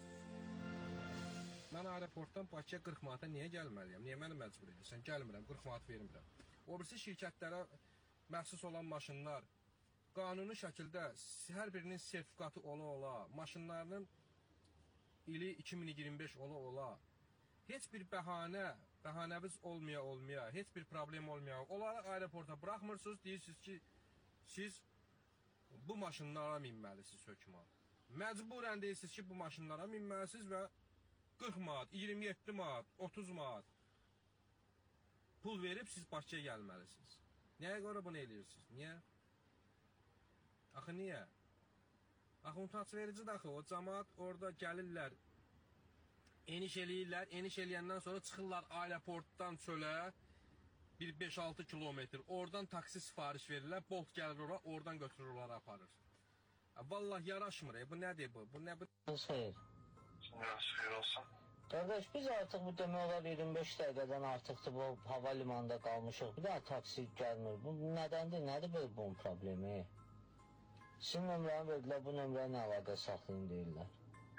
Mən aeroportdan Bakıya qırx manata niyə gəlməliyəm? Niyə məni məcbur edirsən? Gəlmirəm, qırx manat vermirəm. O birisi şirkətlərə məxsus olan maşınlar qanuni şəkildə hər birinin sertifikatı ola-ola, maşınlarının ili iki min iyirmi beş ola-ola, heç bir bəhanə, bəhanəviz olmaya-olmaya, heç bir problem olmaya, onları aeroporta buraxmırsınız, deyirsiniz ki, siz bu maşınlara minməlisiniz hökman. Məcburən deyirsiniz ki, bu maşınlara minməlisiniz və qırx manat, iyirmi yeddi manat, otuz manat pul verib siz Bakıya gəlməlisiniz. Nəyə görə bunu eləyirsiniz? Niyə? Axı niyə? Axı utanç verici də axı, o cəmaat orada gəlirlər, eniş eləyirlər, eniş eləyəndən sonra çıxırlar aeroportdan çölə bir beş altı kilometr, oradan taksi sifariş verirlər, bolt gəlir ora, oradan götürürlər, aparır. Vallahi yaraşmır, e, bu nədir bu? Bu nə bu? Xeyr. Xeyr olsun. Qardaş, biz artıq bu demək olar iyirmi beş dəqiqədən artıqdır bu hava limanında qalmışıq. Bir daha taksi gəlmir. Bu nədəndir? Nədir belə bunun problemi? Sizin nömrəni verdilər, bu nömrəyə nə əlaqə saxlayın deyirlər.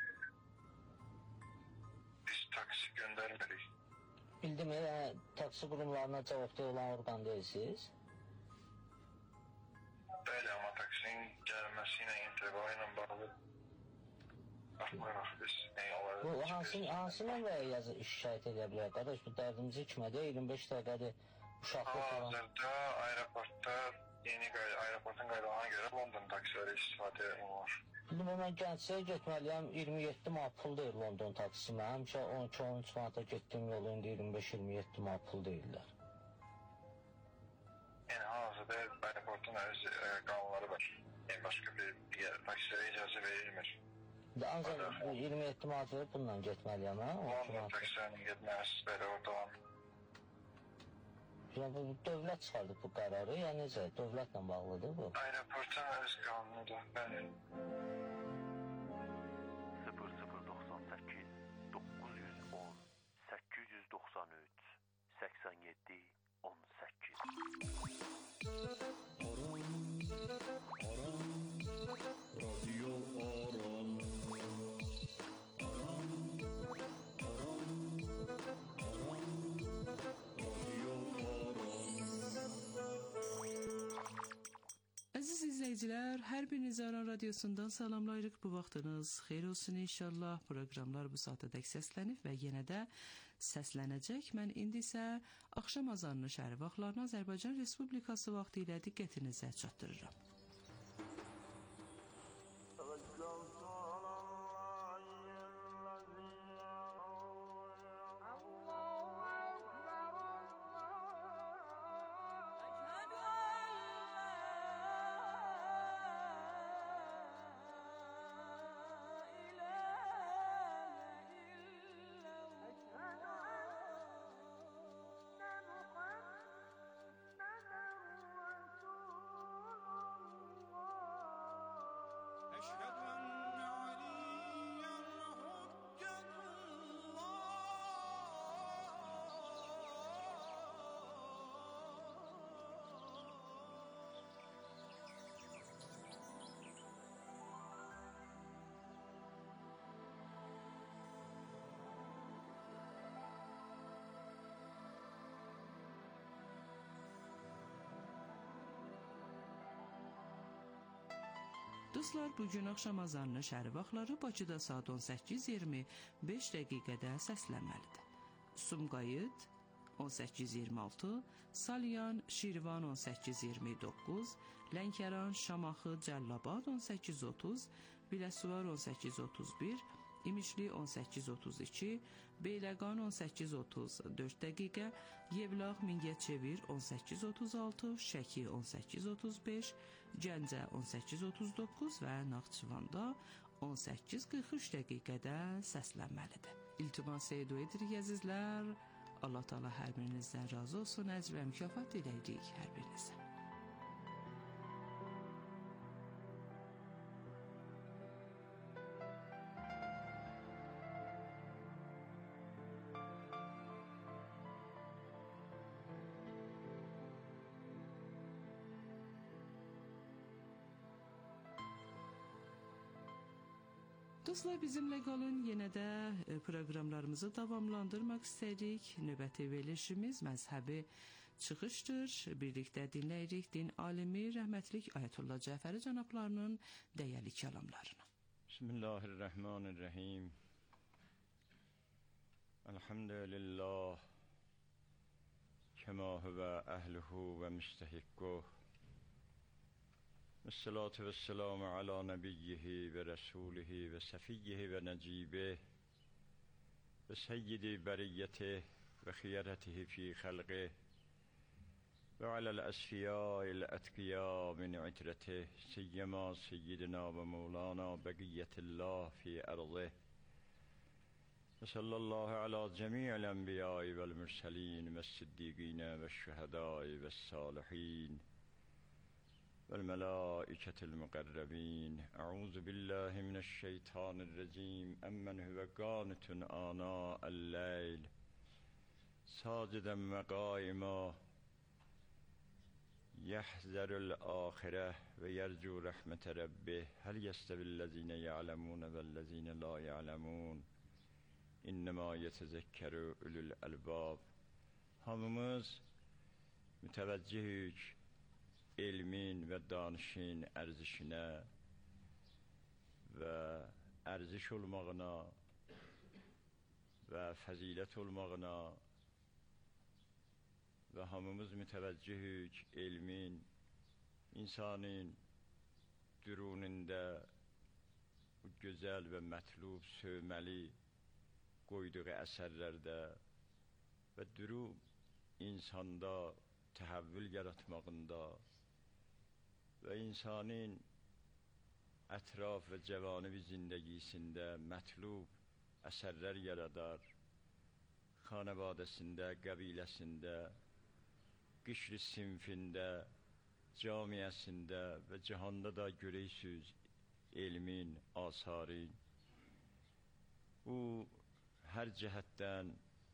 Biz taksi göndərmirik. Bildim, yəni taksi qurumlarına cavabdeh olan orqan deyilsiniz. Bəli, amma taksinin gəlməsi ilə, intiba ilə bağlı baxmırıq biz. Bu hansı, hansı nömrəyə yazı şikayət edə bilər? Qardaş, bu dərdimizi içmədi, iyirmi beş dəqiqədir uşaqlı falan. Hazırda aeroportda yeni aeroportun qaydalarına görə London taksiləri istifadə olunur. Bildim, mən Gəncəyə getməliyəm, iyirmi yeddi manat pul deyir London taksisi. Mən həmişə on iki on üç manata getdiyim yolu indi iyirmi beş iyirmi yeddi manat pul deyirlər. Yəni hazırda aeroportun öz qanunları var. Yəni başqa bir taksilərə icazə verilmir. Ancaq iyirmi yeddi manat verib bununla getməliyəm, hə? London taksilərinin getməsiz belə orada olan. Yəni, dövlət çıxardı bu qərarı, ya necə? Dövlətlə bağlıdır bu? Aeroportun öz qanunudur, bəli. sıfır sıfır doxsan səkkiz doqquz yüz on səkkiz yüz doxsan üç səksən yeddi on səkkiz. Radyo Aran. Əziz izləyicilər, hər biriniz Aran Radyosundan salamlayırıq. Bu vaxtınız xeyir olsun inşallah. Proqramlar bu saatədək səslənib və yenə də səslənəcək. Mən indi isə axşam azanını şəhər vaxtlarına Azərbaycan Respublikası vaxtı ilə diqqətinizə çatdırıram. Dostlar, bugün axşam azanının şəhəri vaxtları Bakıda saat on səkkiz iyirmi beş dəqiqədə səslənməlidir. Sumqayıt on səkkiz iyirmi altı, Salyan, Şirvan on səkkiz iyirmi doqquz, Lənkəran, Şamaxı, Cəllabad on səkkiz otuz, Biləsuvar on səkkiz otuz bir, İmişli on səkkiz otuz iki, Beyləqan on səkkiz otuz dörd dəqiqə, Yevlax, Mingəçevir on səkkiz otuz altı, Şəki on səkkiz otuz beş, Gəncə on səkkiz otuz doqquz və Naxçıvanda on səkkiz qırx üç dəqiqədə səslənməlidir. İltimas edirik əzizlər. Allah Taala hər birinizdən razı olsun. Əcr və mükafat diləyirik hər birinizə. Dostlar, bizimlə qalın. Yenə də proqramlarımızı davamlandırmaq istəyirik. Növbəti verilişimiz məzhəbi çıxışdır. Birlikdə dinləyirik din alimi rəhmətlik Ayətullah Cəfəri cənablarının dəyərli kəlamlarını. Bismillahirrahmanirrahim. Elhamdülillah. Kema huve ehluhu ve müstehikkuh. Vessalatu vesselamu ala nebiyyihi ve resulihi ve sefiyyihi ve necibih ve seyyidi beriyyetih ve khiyaretihi fi khalqih ve alel esfiyâil etkiyâ min itretih siyyema seyyidina ve mevlana begiyetillah fi erzih ve sallallahu ala cemi'il enbiyâi vel mürselîn ve siddiqîne ve şühedâi ve sâlihîn والملائكة المقربين أعوذ بالله من الشيطان الرجيم أمن هو قانت آناء الليل ساجدا وقائما يحذر الآخرة ويرجو رحمة ربه هل يستوي الذين يعلمون والذين لا يعلمون إنما يتذكر أولو الألباب. Hamımız müteveccihük elmin və danışın ərzişinə və ərziş olmağına və fəzilət olmağına və hamımız mütəvəccihük elmin insanın dürunində bu gözəl və mətlub, sövməli qoyduğu əsərlərdə və dürü insanda təhəvvül yaratmağında və insanın ətraf və cəvanibi zindəgisində mətlub əsərlər yaradar, xanəvadəsində, qəbiləsində, qişri sinfində, camiyəsində və cihanda da görəysüz elmin, asarın. Bu, hər cəhətdən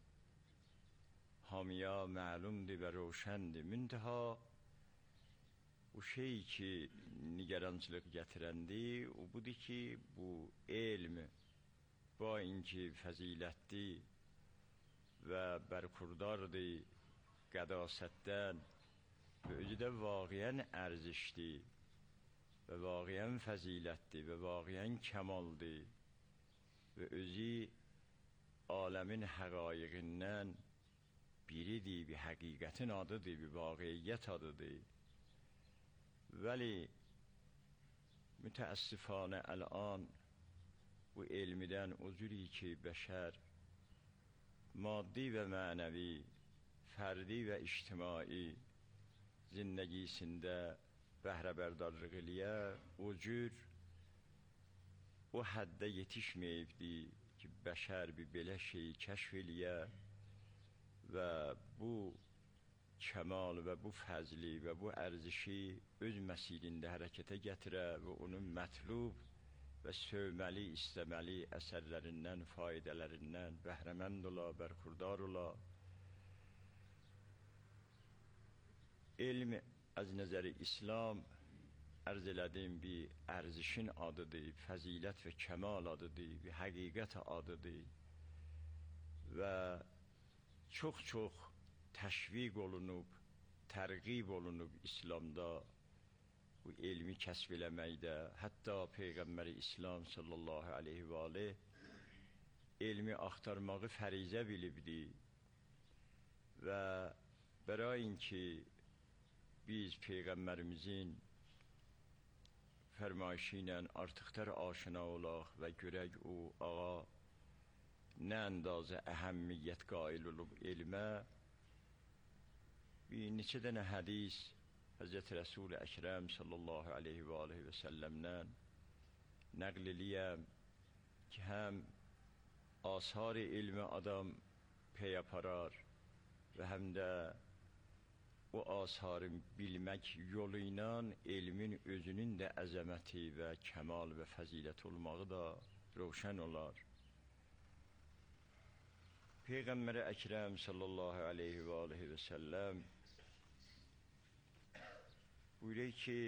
hamıya məlumdur və roşəndir. Müntəha, bu şey ki, nigarançılıq gətirəndi, o budur ki, bu elm, bu inki fəzilətdir və bərkurdardır qədasətdən və özü də vaqiyən ərzişdir və vaqiyən fəzilətdir və vaqiyən kəmaldır və özü aləmin həqaiqindən biridir, bir həqiqətin adıdır, bir vaqiyyət adıdır. Vəli mütəəssifanə əl-an bu elmidən o cüri ki, bəşər maddi və mənəvi, fərdi və ictimai zindəgisində bəhrəbərdarlıq eləyə, o cür o həddə yetişməyibdir ki, bəşər bir belə şeyi kəşf eləyə və bu kəmal və bu fəzli və bu ərzişi öz məsilində hərəkətə gətirə və onun mətlub və sövməli, istəməli əsərlərindən, faidələrindən bəhrəmənd ola, bərxurdar ola. Elm az nəzəri İslam ərz elədim bir ərzişin adıdır, fəzilət və kəmal adıdır, bir həqiqət adıdır və çox-çox təşviq olunub, tərqib olunub İslamda bu elmi kəsb eləməkdə, hətta Peyğəmbəri İslam sallallahu aleyhi və aleyh elmi axtarmağı fərizə bilibdi və bərayin ki, biz Peyğəmbərimizin fərmayişi ilə artıqdır aşina olaq və görək o ağa nə əndazə əhəmmiyyət qail olub elmə. Bir neçə dənə hədis Həzrət Rəsul-i Əkrəm sallallahu aleyhi və aleyhi və səlləmdən nəql eləyəm ki, həm asar-ı ilmi adam pey aparar və həm də o asarı bilmək yolu ilə elmin özünün də əzəməti və kəmal və fəzilət olmağı da roşən olar. Peyğəmbər Əkrəm sallallahu aleyhi və aleyhi və səlləm buyuruyor ki,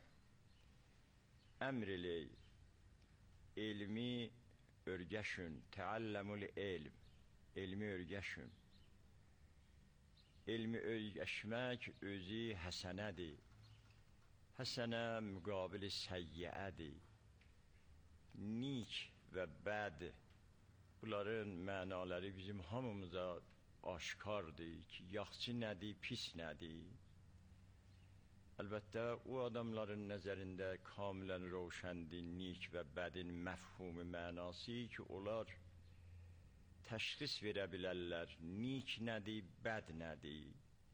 əmr elək, elmi örgəşün, təalləmul elm, elmi örgəşün. Elmi örgəşmək özü həsənədir. Həsənə müqabili səyyəədir. Nik və bəd, bunların mənaları bizim hamımıza aşkardır ki, yaxşı nədir, pis nədir. Əlbəttə, o adamların nəzərində kamilən roşəndir nik və bədin məfhumu mənası ki, onlar təşxis verə bilərlər, nik nədir, bəd nədir.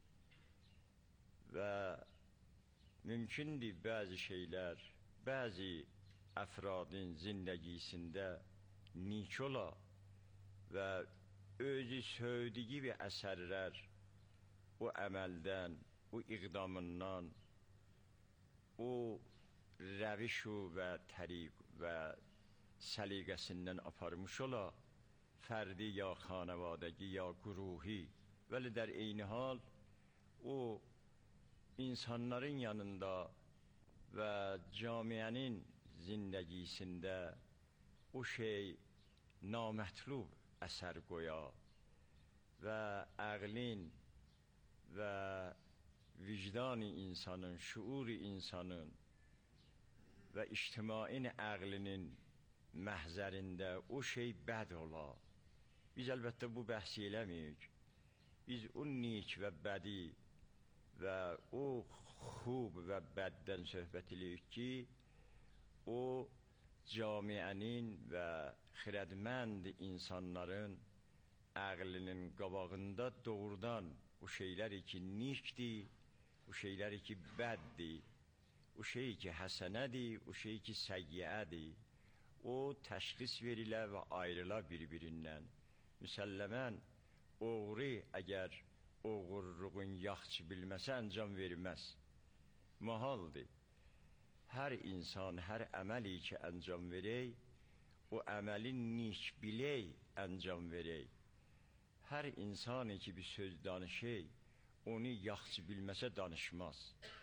Və mümkündür bəzi şeylər, bəzi əfradın zindəgisində nik ola və özü söydüyü bir əsərlər o əməldən, o iqdamından, o rəvişu və təriq və səliqəsindən aparmış ola, fərdi ya xanavadəgi ya quruhi, vəli dər eyni hal o insanların yanında və camiənin zindəgisində o şey namətlub əsər qoya və əqlin və vicdan-ı insanın, şuur-i insanın və ictimain əqlinin məhzərində o şey bəd ola. Biz əlbəttə bu bəhsi eləməyik. Biz o nik və bədi və o xub və bəddən söhbət eləyik ki, o camiənin və xirədmənd insanların əqlinin qabağında doğrudan o şeyləri ki nikdir, o şeyləri ki bəddir, o şey ki həsənədir, o şey ki səyyəədir, o təşxis verilə və ayrıla bir-birindən. Müsəlləmən, oğru əgər oğurluğun yaxçı bilməsə əncam verməz. Mahaldır. Hər insan, hər əməli ki əncam verək, o əməli nik bilək, əncam verək. Hər insanı ki bir söz danışək, onu yaxçı bilməsə danışmaz.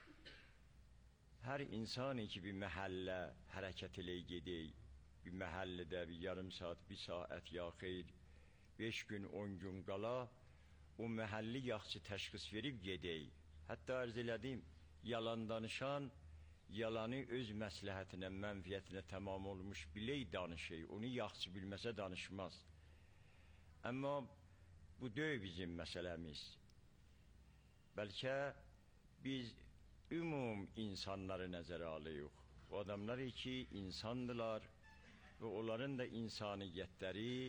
Hər insanı ki bir məhəllə hərəkət elək gedək, bir məhəllədə bir yarım saat, bir saat ya xeyr, beş gün, on gün qala, o məhəlli yaxçı təşxis verib gedək. Hətta arz elədim, yalan danışan, yalanı öz məsləhətinə, mənfiyyətinə tamam olmuş bilək danışək, onu yaxçı bilməsə danışmaz. Amma bu deyil bizim məsələmiz. Bəlkə biz ümum insanları nəzərə alıyıq. O adamlar ki, insandılar və onların da insaniyyətləri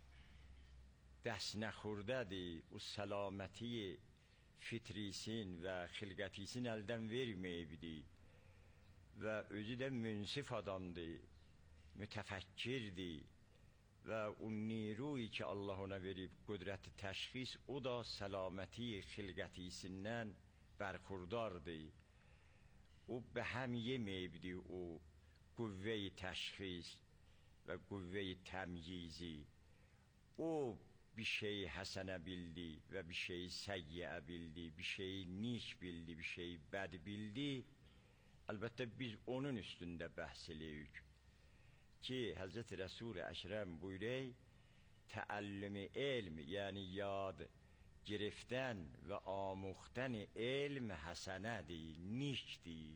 dəsnəxurdədir, o səlaməti fitrisin və xilqətisin əldən verməyibdir və özü də münsif adamdır, mütəfəkkirdir və o niruyi ki Allah ona verib qüdrəti təşxis, o da səlaməti xilqətisindən bərxurdardır. O bəhəm yeməyibdir o qüvvəyi təşxis və qüvvəyi təmyizi. O bir şeyi həsənə bildi və bir şeyi səyyə bildi, bir şeyi nik bildi, bir şeyi bəd bildi. Əlbəttə biz onun üstündə bəhs eləyik ki, Həzrət Rəsul-i Əkrəm buyurək, təəllüm-i elm, yəni yad girifdən və amuxdən elm həsənədir, nikdir.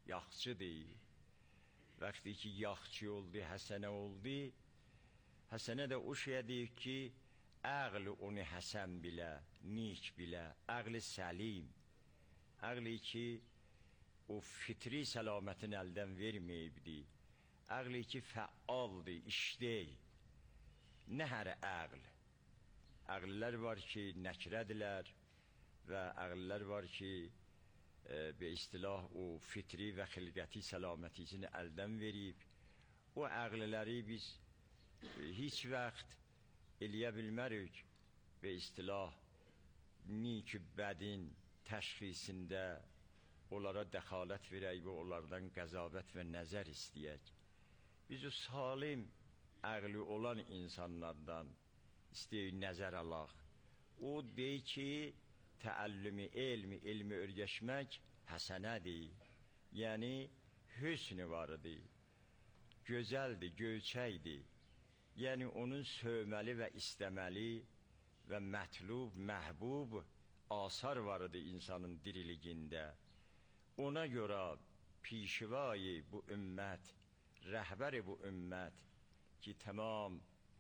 yaxçıdır. Vaxtı ki, yaxçı oldu, həsənə oldu, həsənə də o şeyə deyir ki, əql onu həsən bilə, nik bilə, əql səlim, əqli ki, o fitri səlamətin əldən verməyibdi, əqli ki, fəaldır, işdək, nə hər əql. Əqllər var ki, nəkrədilər və əqllər var ki, e, be istilah o fitri və xilqəti səlamətisini əldən verib. O əqlləri biz e, heç vaxt eləyə bilmərik be istilah nik bədin təşxisində onlara dəxalət verək və onlardan qəzavət və nəzər istəyək. Biz o salim əqli olan insanlardan istəyək nəzər alaq. O deyir ki, təəllümü, elmi, elmi öyrəşmək həsənədir. Yəni, hüsnü vardır, gözəldir, göyçəkdir. Yəni, onun sövməli və istəməli və mətlub, məhbub asar vardır insanın diriligində. Ona görə pişvayı bu ümmət, rəhbəri bu ümmət ki, tamam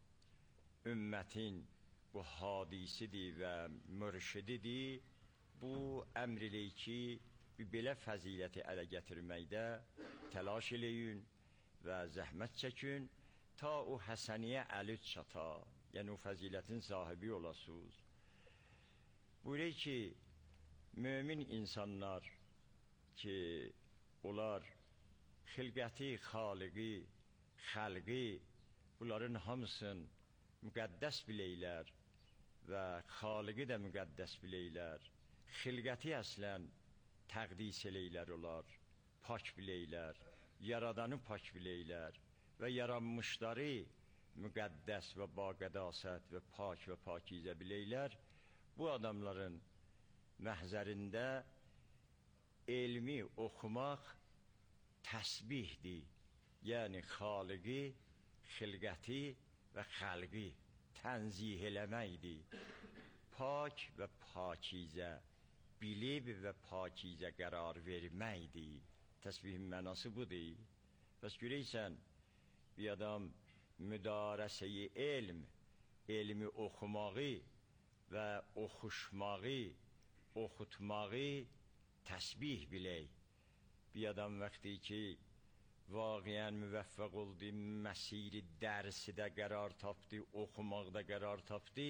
ümmətin bu hadisidir və mürşididir, bu əmr eləyir ki, bir belə fəziləti ələ gətirməkdə təlaş eləyin və zəhmət çəkin, ta o həsəniyə əli çata, yəni o fəzilətin sahibi olasınız. Buyurur ki, mömin insanlar ki, onlar xilqəti, xaliqi, xəlqi, bunların hamısını müqəddəs biləylər və xaliqi də müqəddəs biləylər. Xilqəti əslən təqdis eləylər olar, pak biləylər, yaradanı pak biləylər və yaranmışları müqəddəs və baqədasət və pak və pakizə biləylər. Bu adamların məhzərində elmi oxumaq təsbihdir, yəni xaliqi, xilqəti və xəlqi tənzih eləməkdir. Pak və pakizə, bilib və pakizə qərar verməkdir. Təsbihin mənası budur. Bəs görəysən, bir adam müdarəsə-i elm, elmi oxumağı və oxuşmağı, oxutmağı təsbih bilək. Bir adam vaxtı ki, vaqiyən müvəffəq oldu, məsiri dərsi də qərar tapdı, oxumaqda qərar tapdı.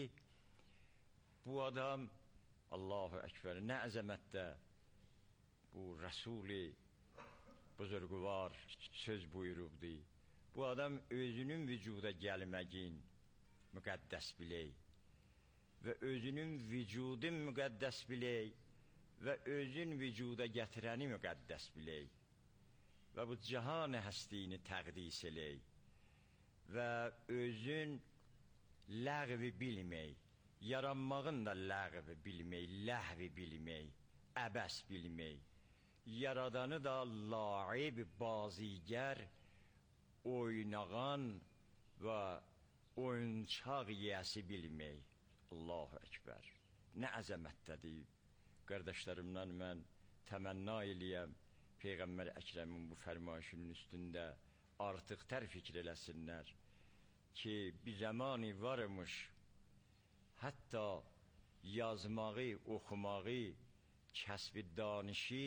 Bu adam, Allahu Ekber, nə əzəmətdə bu Rəsul-i buzurguvar söz buyurubdu. Bu adam özünün vücuda gəlməgin müqəddəs bilək və özünün vücudun müqəddəs bilək və özün vücuda gətirəni müqəddəs bilək və bu cahan həstiyini təqdis elək və özün ləğvi bilmək, yaranmağın da ləğvi bilmək, ləhvi bilmək, əbəs bilmək, yaradanı da laib, bazigər, oynağan və oyuncaq yiyəsi bilmək. Allahu Ekber. Nə əzəmətdədir. Qardaşlarımdan mən təmənna eləyəm, Peyğəmbər Əkrəmin bu fərmayışının üstündə artıq tər fikir eləsinlər ki, bir zamani varmış, hətta yazmağı, oxumağı, kəsb-i danişi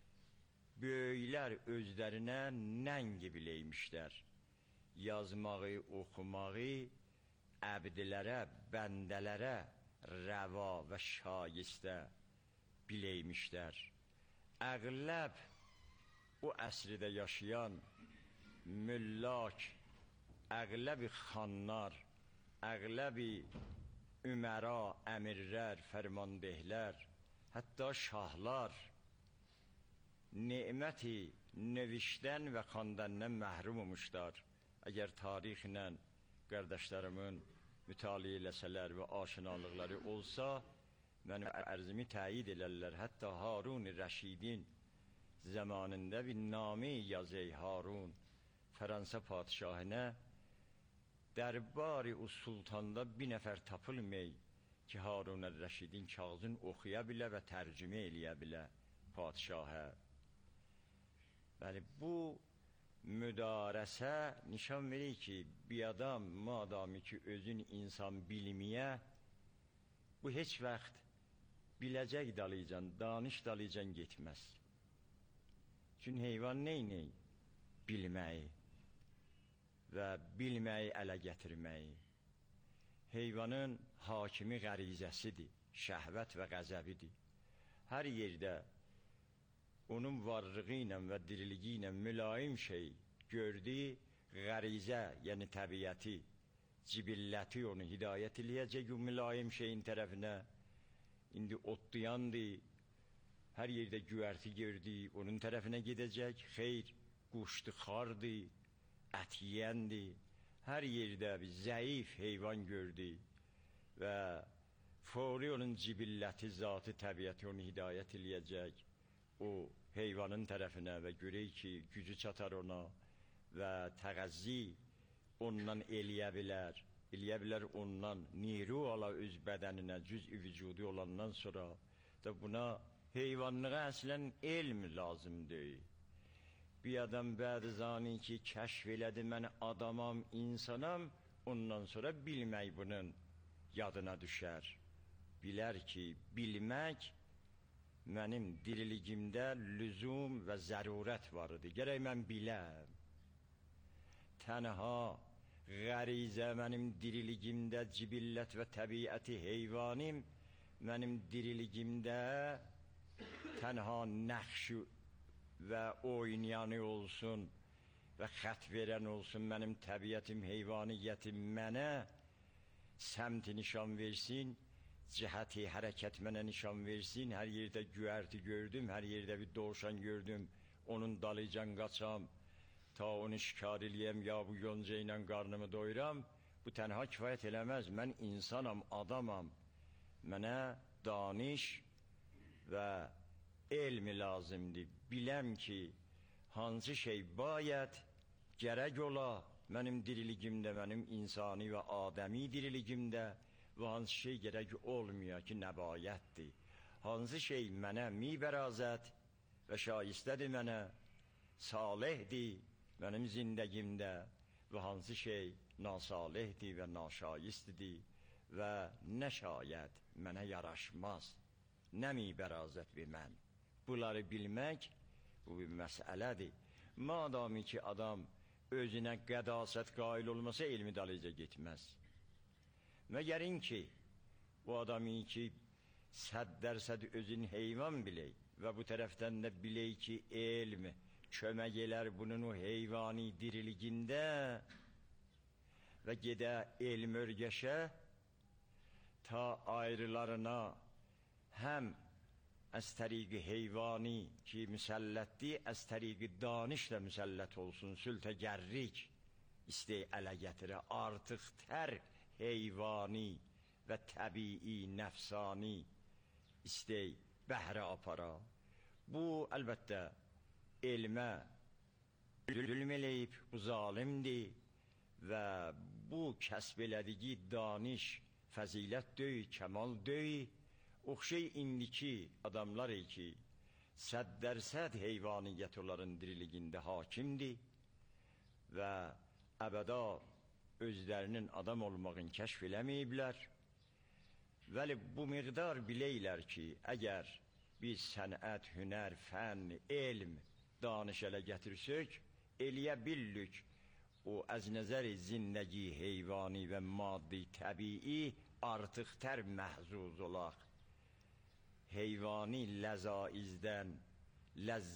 böyüklər özlərinə nəngi biləymişlər. Yazmağı, oxumağı əbdilərə, bəndələrə rəva və şayistə biləymişlər. Əqləb o əsrdə yaşayan müllak, əqləbi xanlar, əqləbi üməra, əmirlər, fərmandehlər, hətta şahlar neməti nevişdən və xandandan məhrum olmuşlar. Əgər tarixlə qardaşlarımın mütaliə eləsələr və aşinalıqları olsa, mənim ərzimi təyid elərlər. Hətta Harun Rəşidin zamanında bir nami yazey Harun Fransa padişahına dərbari o sultanda bir nəfər tapılmay ki, Harun Rəşidin kağızını oxuya bilə və tərcümə eləyə bilə padişahə. Bəli, bu müdarəsə nişan verir ki, bir adam madami ki, özün insan bilməyə, bu heç vaxt biləcək dalıcan, danış dalıcan getməz. Çünki heyvan neynək? Bilməyi və bilməyi ələ gətirməyi. Heyvanın hakimi qərizəsidir, şəhvət və qəzəbidir. Hər yerdə onun varlığı ilə və diriliyi ilə mülayim şey gördüyü qərizə, yəni təbiəti, cibilləti onu hidayət eləyəcək o mülayim şeyin tərəfinə. İndi otlayandır, hər yerdə güvərti gördü, onun tərəfinə gedəcək. Xeyr, quşdu, xardır, ət yiyəndir. Hər yerdə bir zəif heyvan gördü və fori onun cibilləti, zatı, təbiəti onu hidayət eləyəcək o heyvanın tərəfinə və görək ki, gücü çatar ona və təğəzzi ondan eləyə bilər, eləyə bilər ondan niru ala öz bədəninə, cüz-i vücudu olandan sonra da buna heyvanlığa əslən elm lazım deyil. Bir adam bədi zani ki, kəşf elədi, mən adamam, insanam, ondan sonra bilmək bunun yadına düşər. Bilər ki, bilmək mənim diriligimdə lüzum və zərurət var idi. Gərək mən biləm. Tənha qərizə mənim diriligimdə cibillət və təbiəti heyvanim, mənim diriligimdə tənha nəxşü və oynayanı olsun və xət verən olsun, mənim təbiətim, heyvaniyyətim mənə səmti nişan versin, cəhəti hərəkət mənə nişan versin. Hər yerdə güərti gördüm, hər yerdə bir dovşan gördüm, onun dalıcan qaçam, ta onu şikar eləyəm, ya bu yonca ilə qarnımı doyuram. Bu tənha kifayət eləməz, mən insanam, adamam, mənə daniş və elmi lazımdır. Biləm ki, hansı şey bayət, gərək ola mənim diriligimdə, mənim insani və adəmi diriligimdə və hansı şey gərək olmuyor ki, nəbayətdir. Hansı şey mənə mibərazət və şayistədir mənə, salihdir mənim zindəgimdə və hansı şey nasalihdir və naşayistdir və nəşayət mənə yaraşmaz, nə mibərazət bir mən. Bunları bilmək, bu bir məsələdir. Madami ki, adam özünə qədasət qail olmasa, elmi dalıca getməz. Məgərin ki, bu adamı ki, səd dərsəd özün heyvan bilək və bu tərəfdən də bilək ki, elm kömək elər bunun o heyvani diriligində və gedə elm örgəşə ta ayrılarına həm az təriqi heyvani ki müsəllətdir, az təriqi danışla müsəllət olsun, sültəgərrik istəy ələ gətirə, artıq tər heyvani və təbii, nəfsani istəy bəhrə apara. Bu, əlbəttə, elmə zülm eləyib, bu zalimdir və bu kəsb elədiyi danış fəzilət döy, kəmal döy. Oxşey indiki adamlar ki, səd dərsəd heyvaniyyət onların diriligində hakimdir və əbəda özlərinin adam olmağını kəşf eləməyiblər. Vəli bu miqdar biləylər ki, əgər biz sənət, hünər, fən, elm, danış ələ gətirsək, eləyə billük o az nəzəri zindəgi heyvani və maddi təbii artıq tər məhzuz olaq. Heyvani ləzaizdən, ləzzət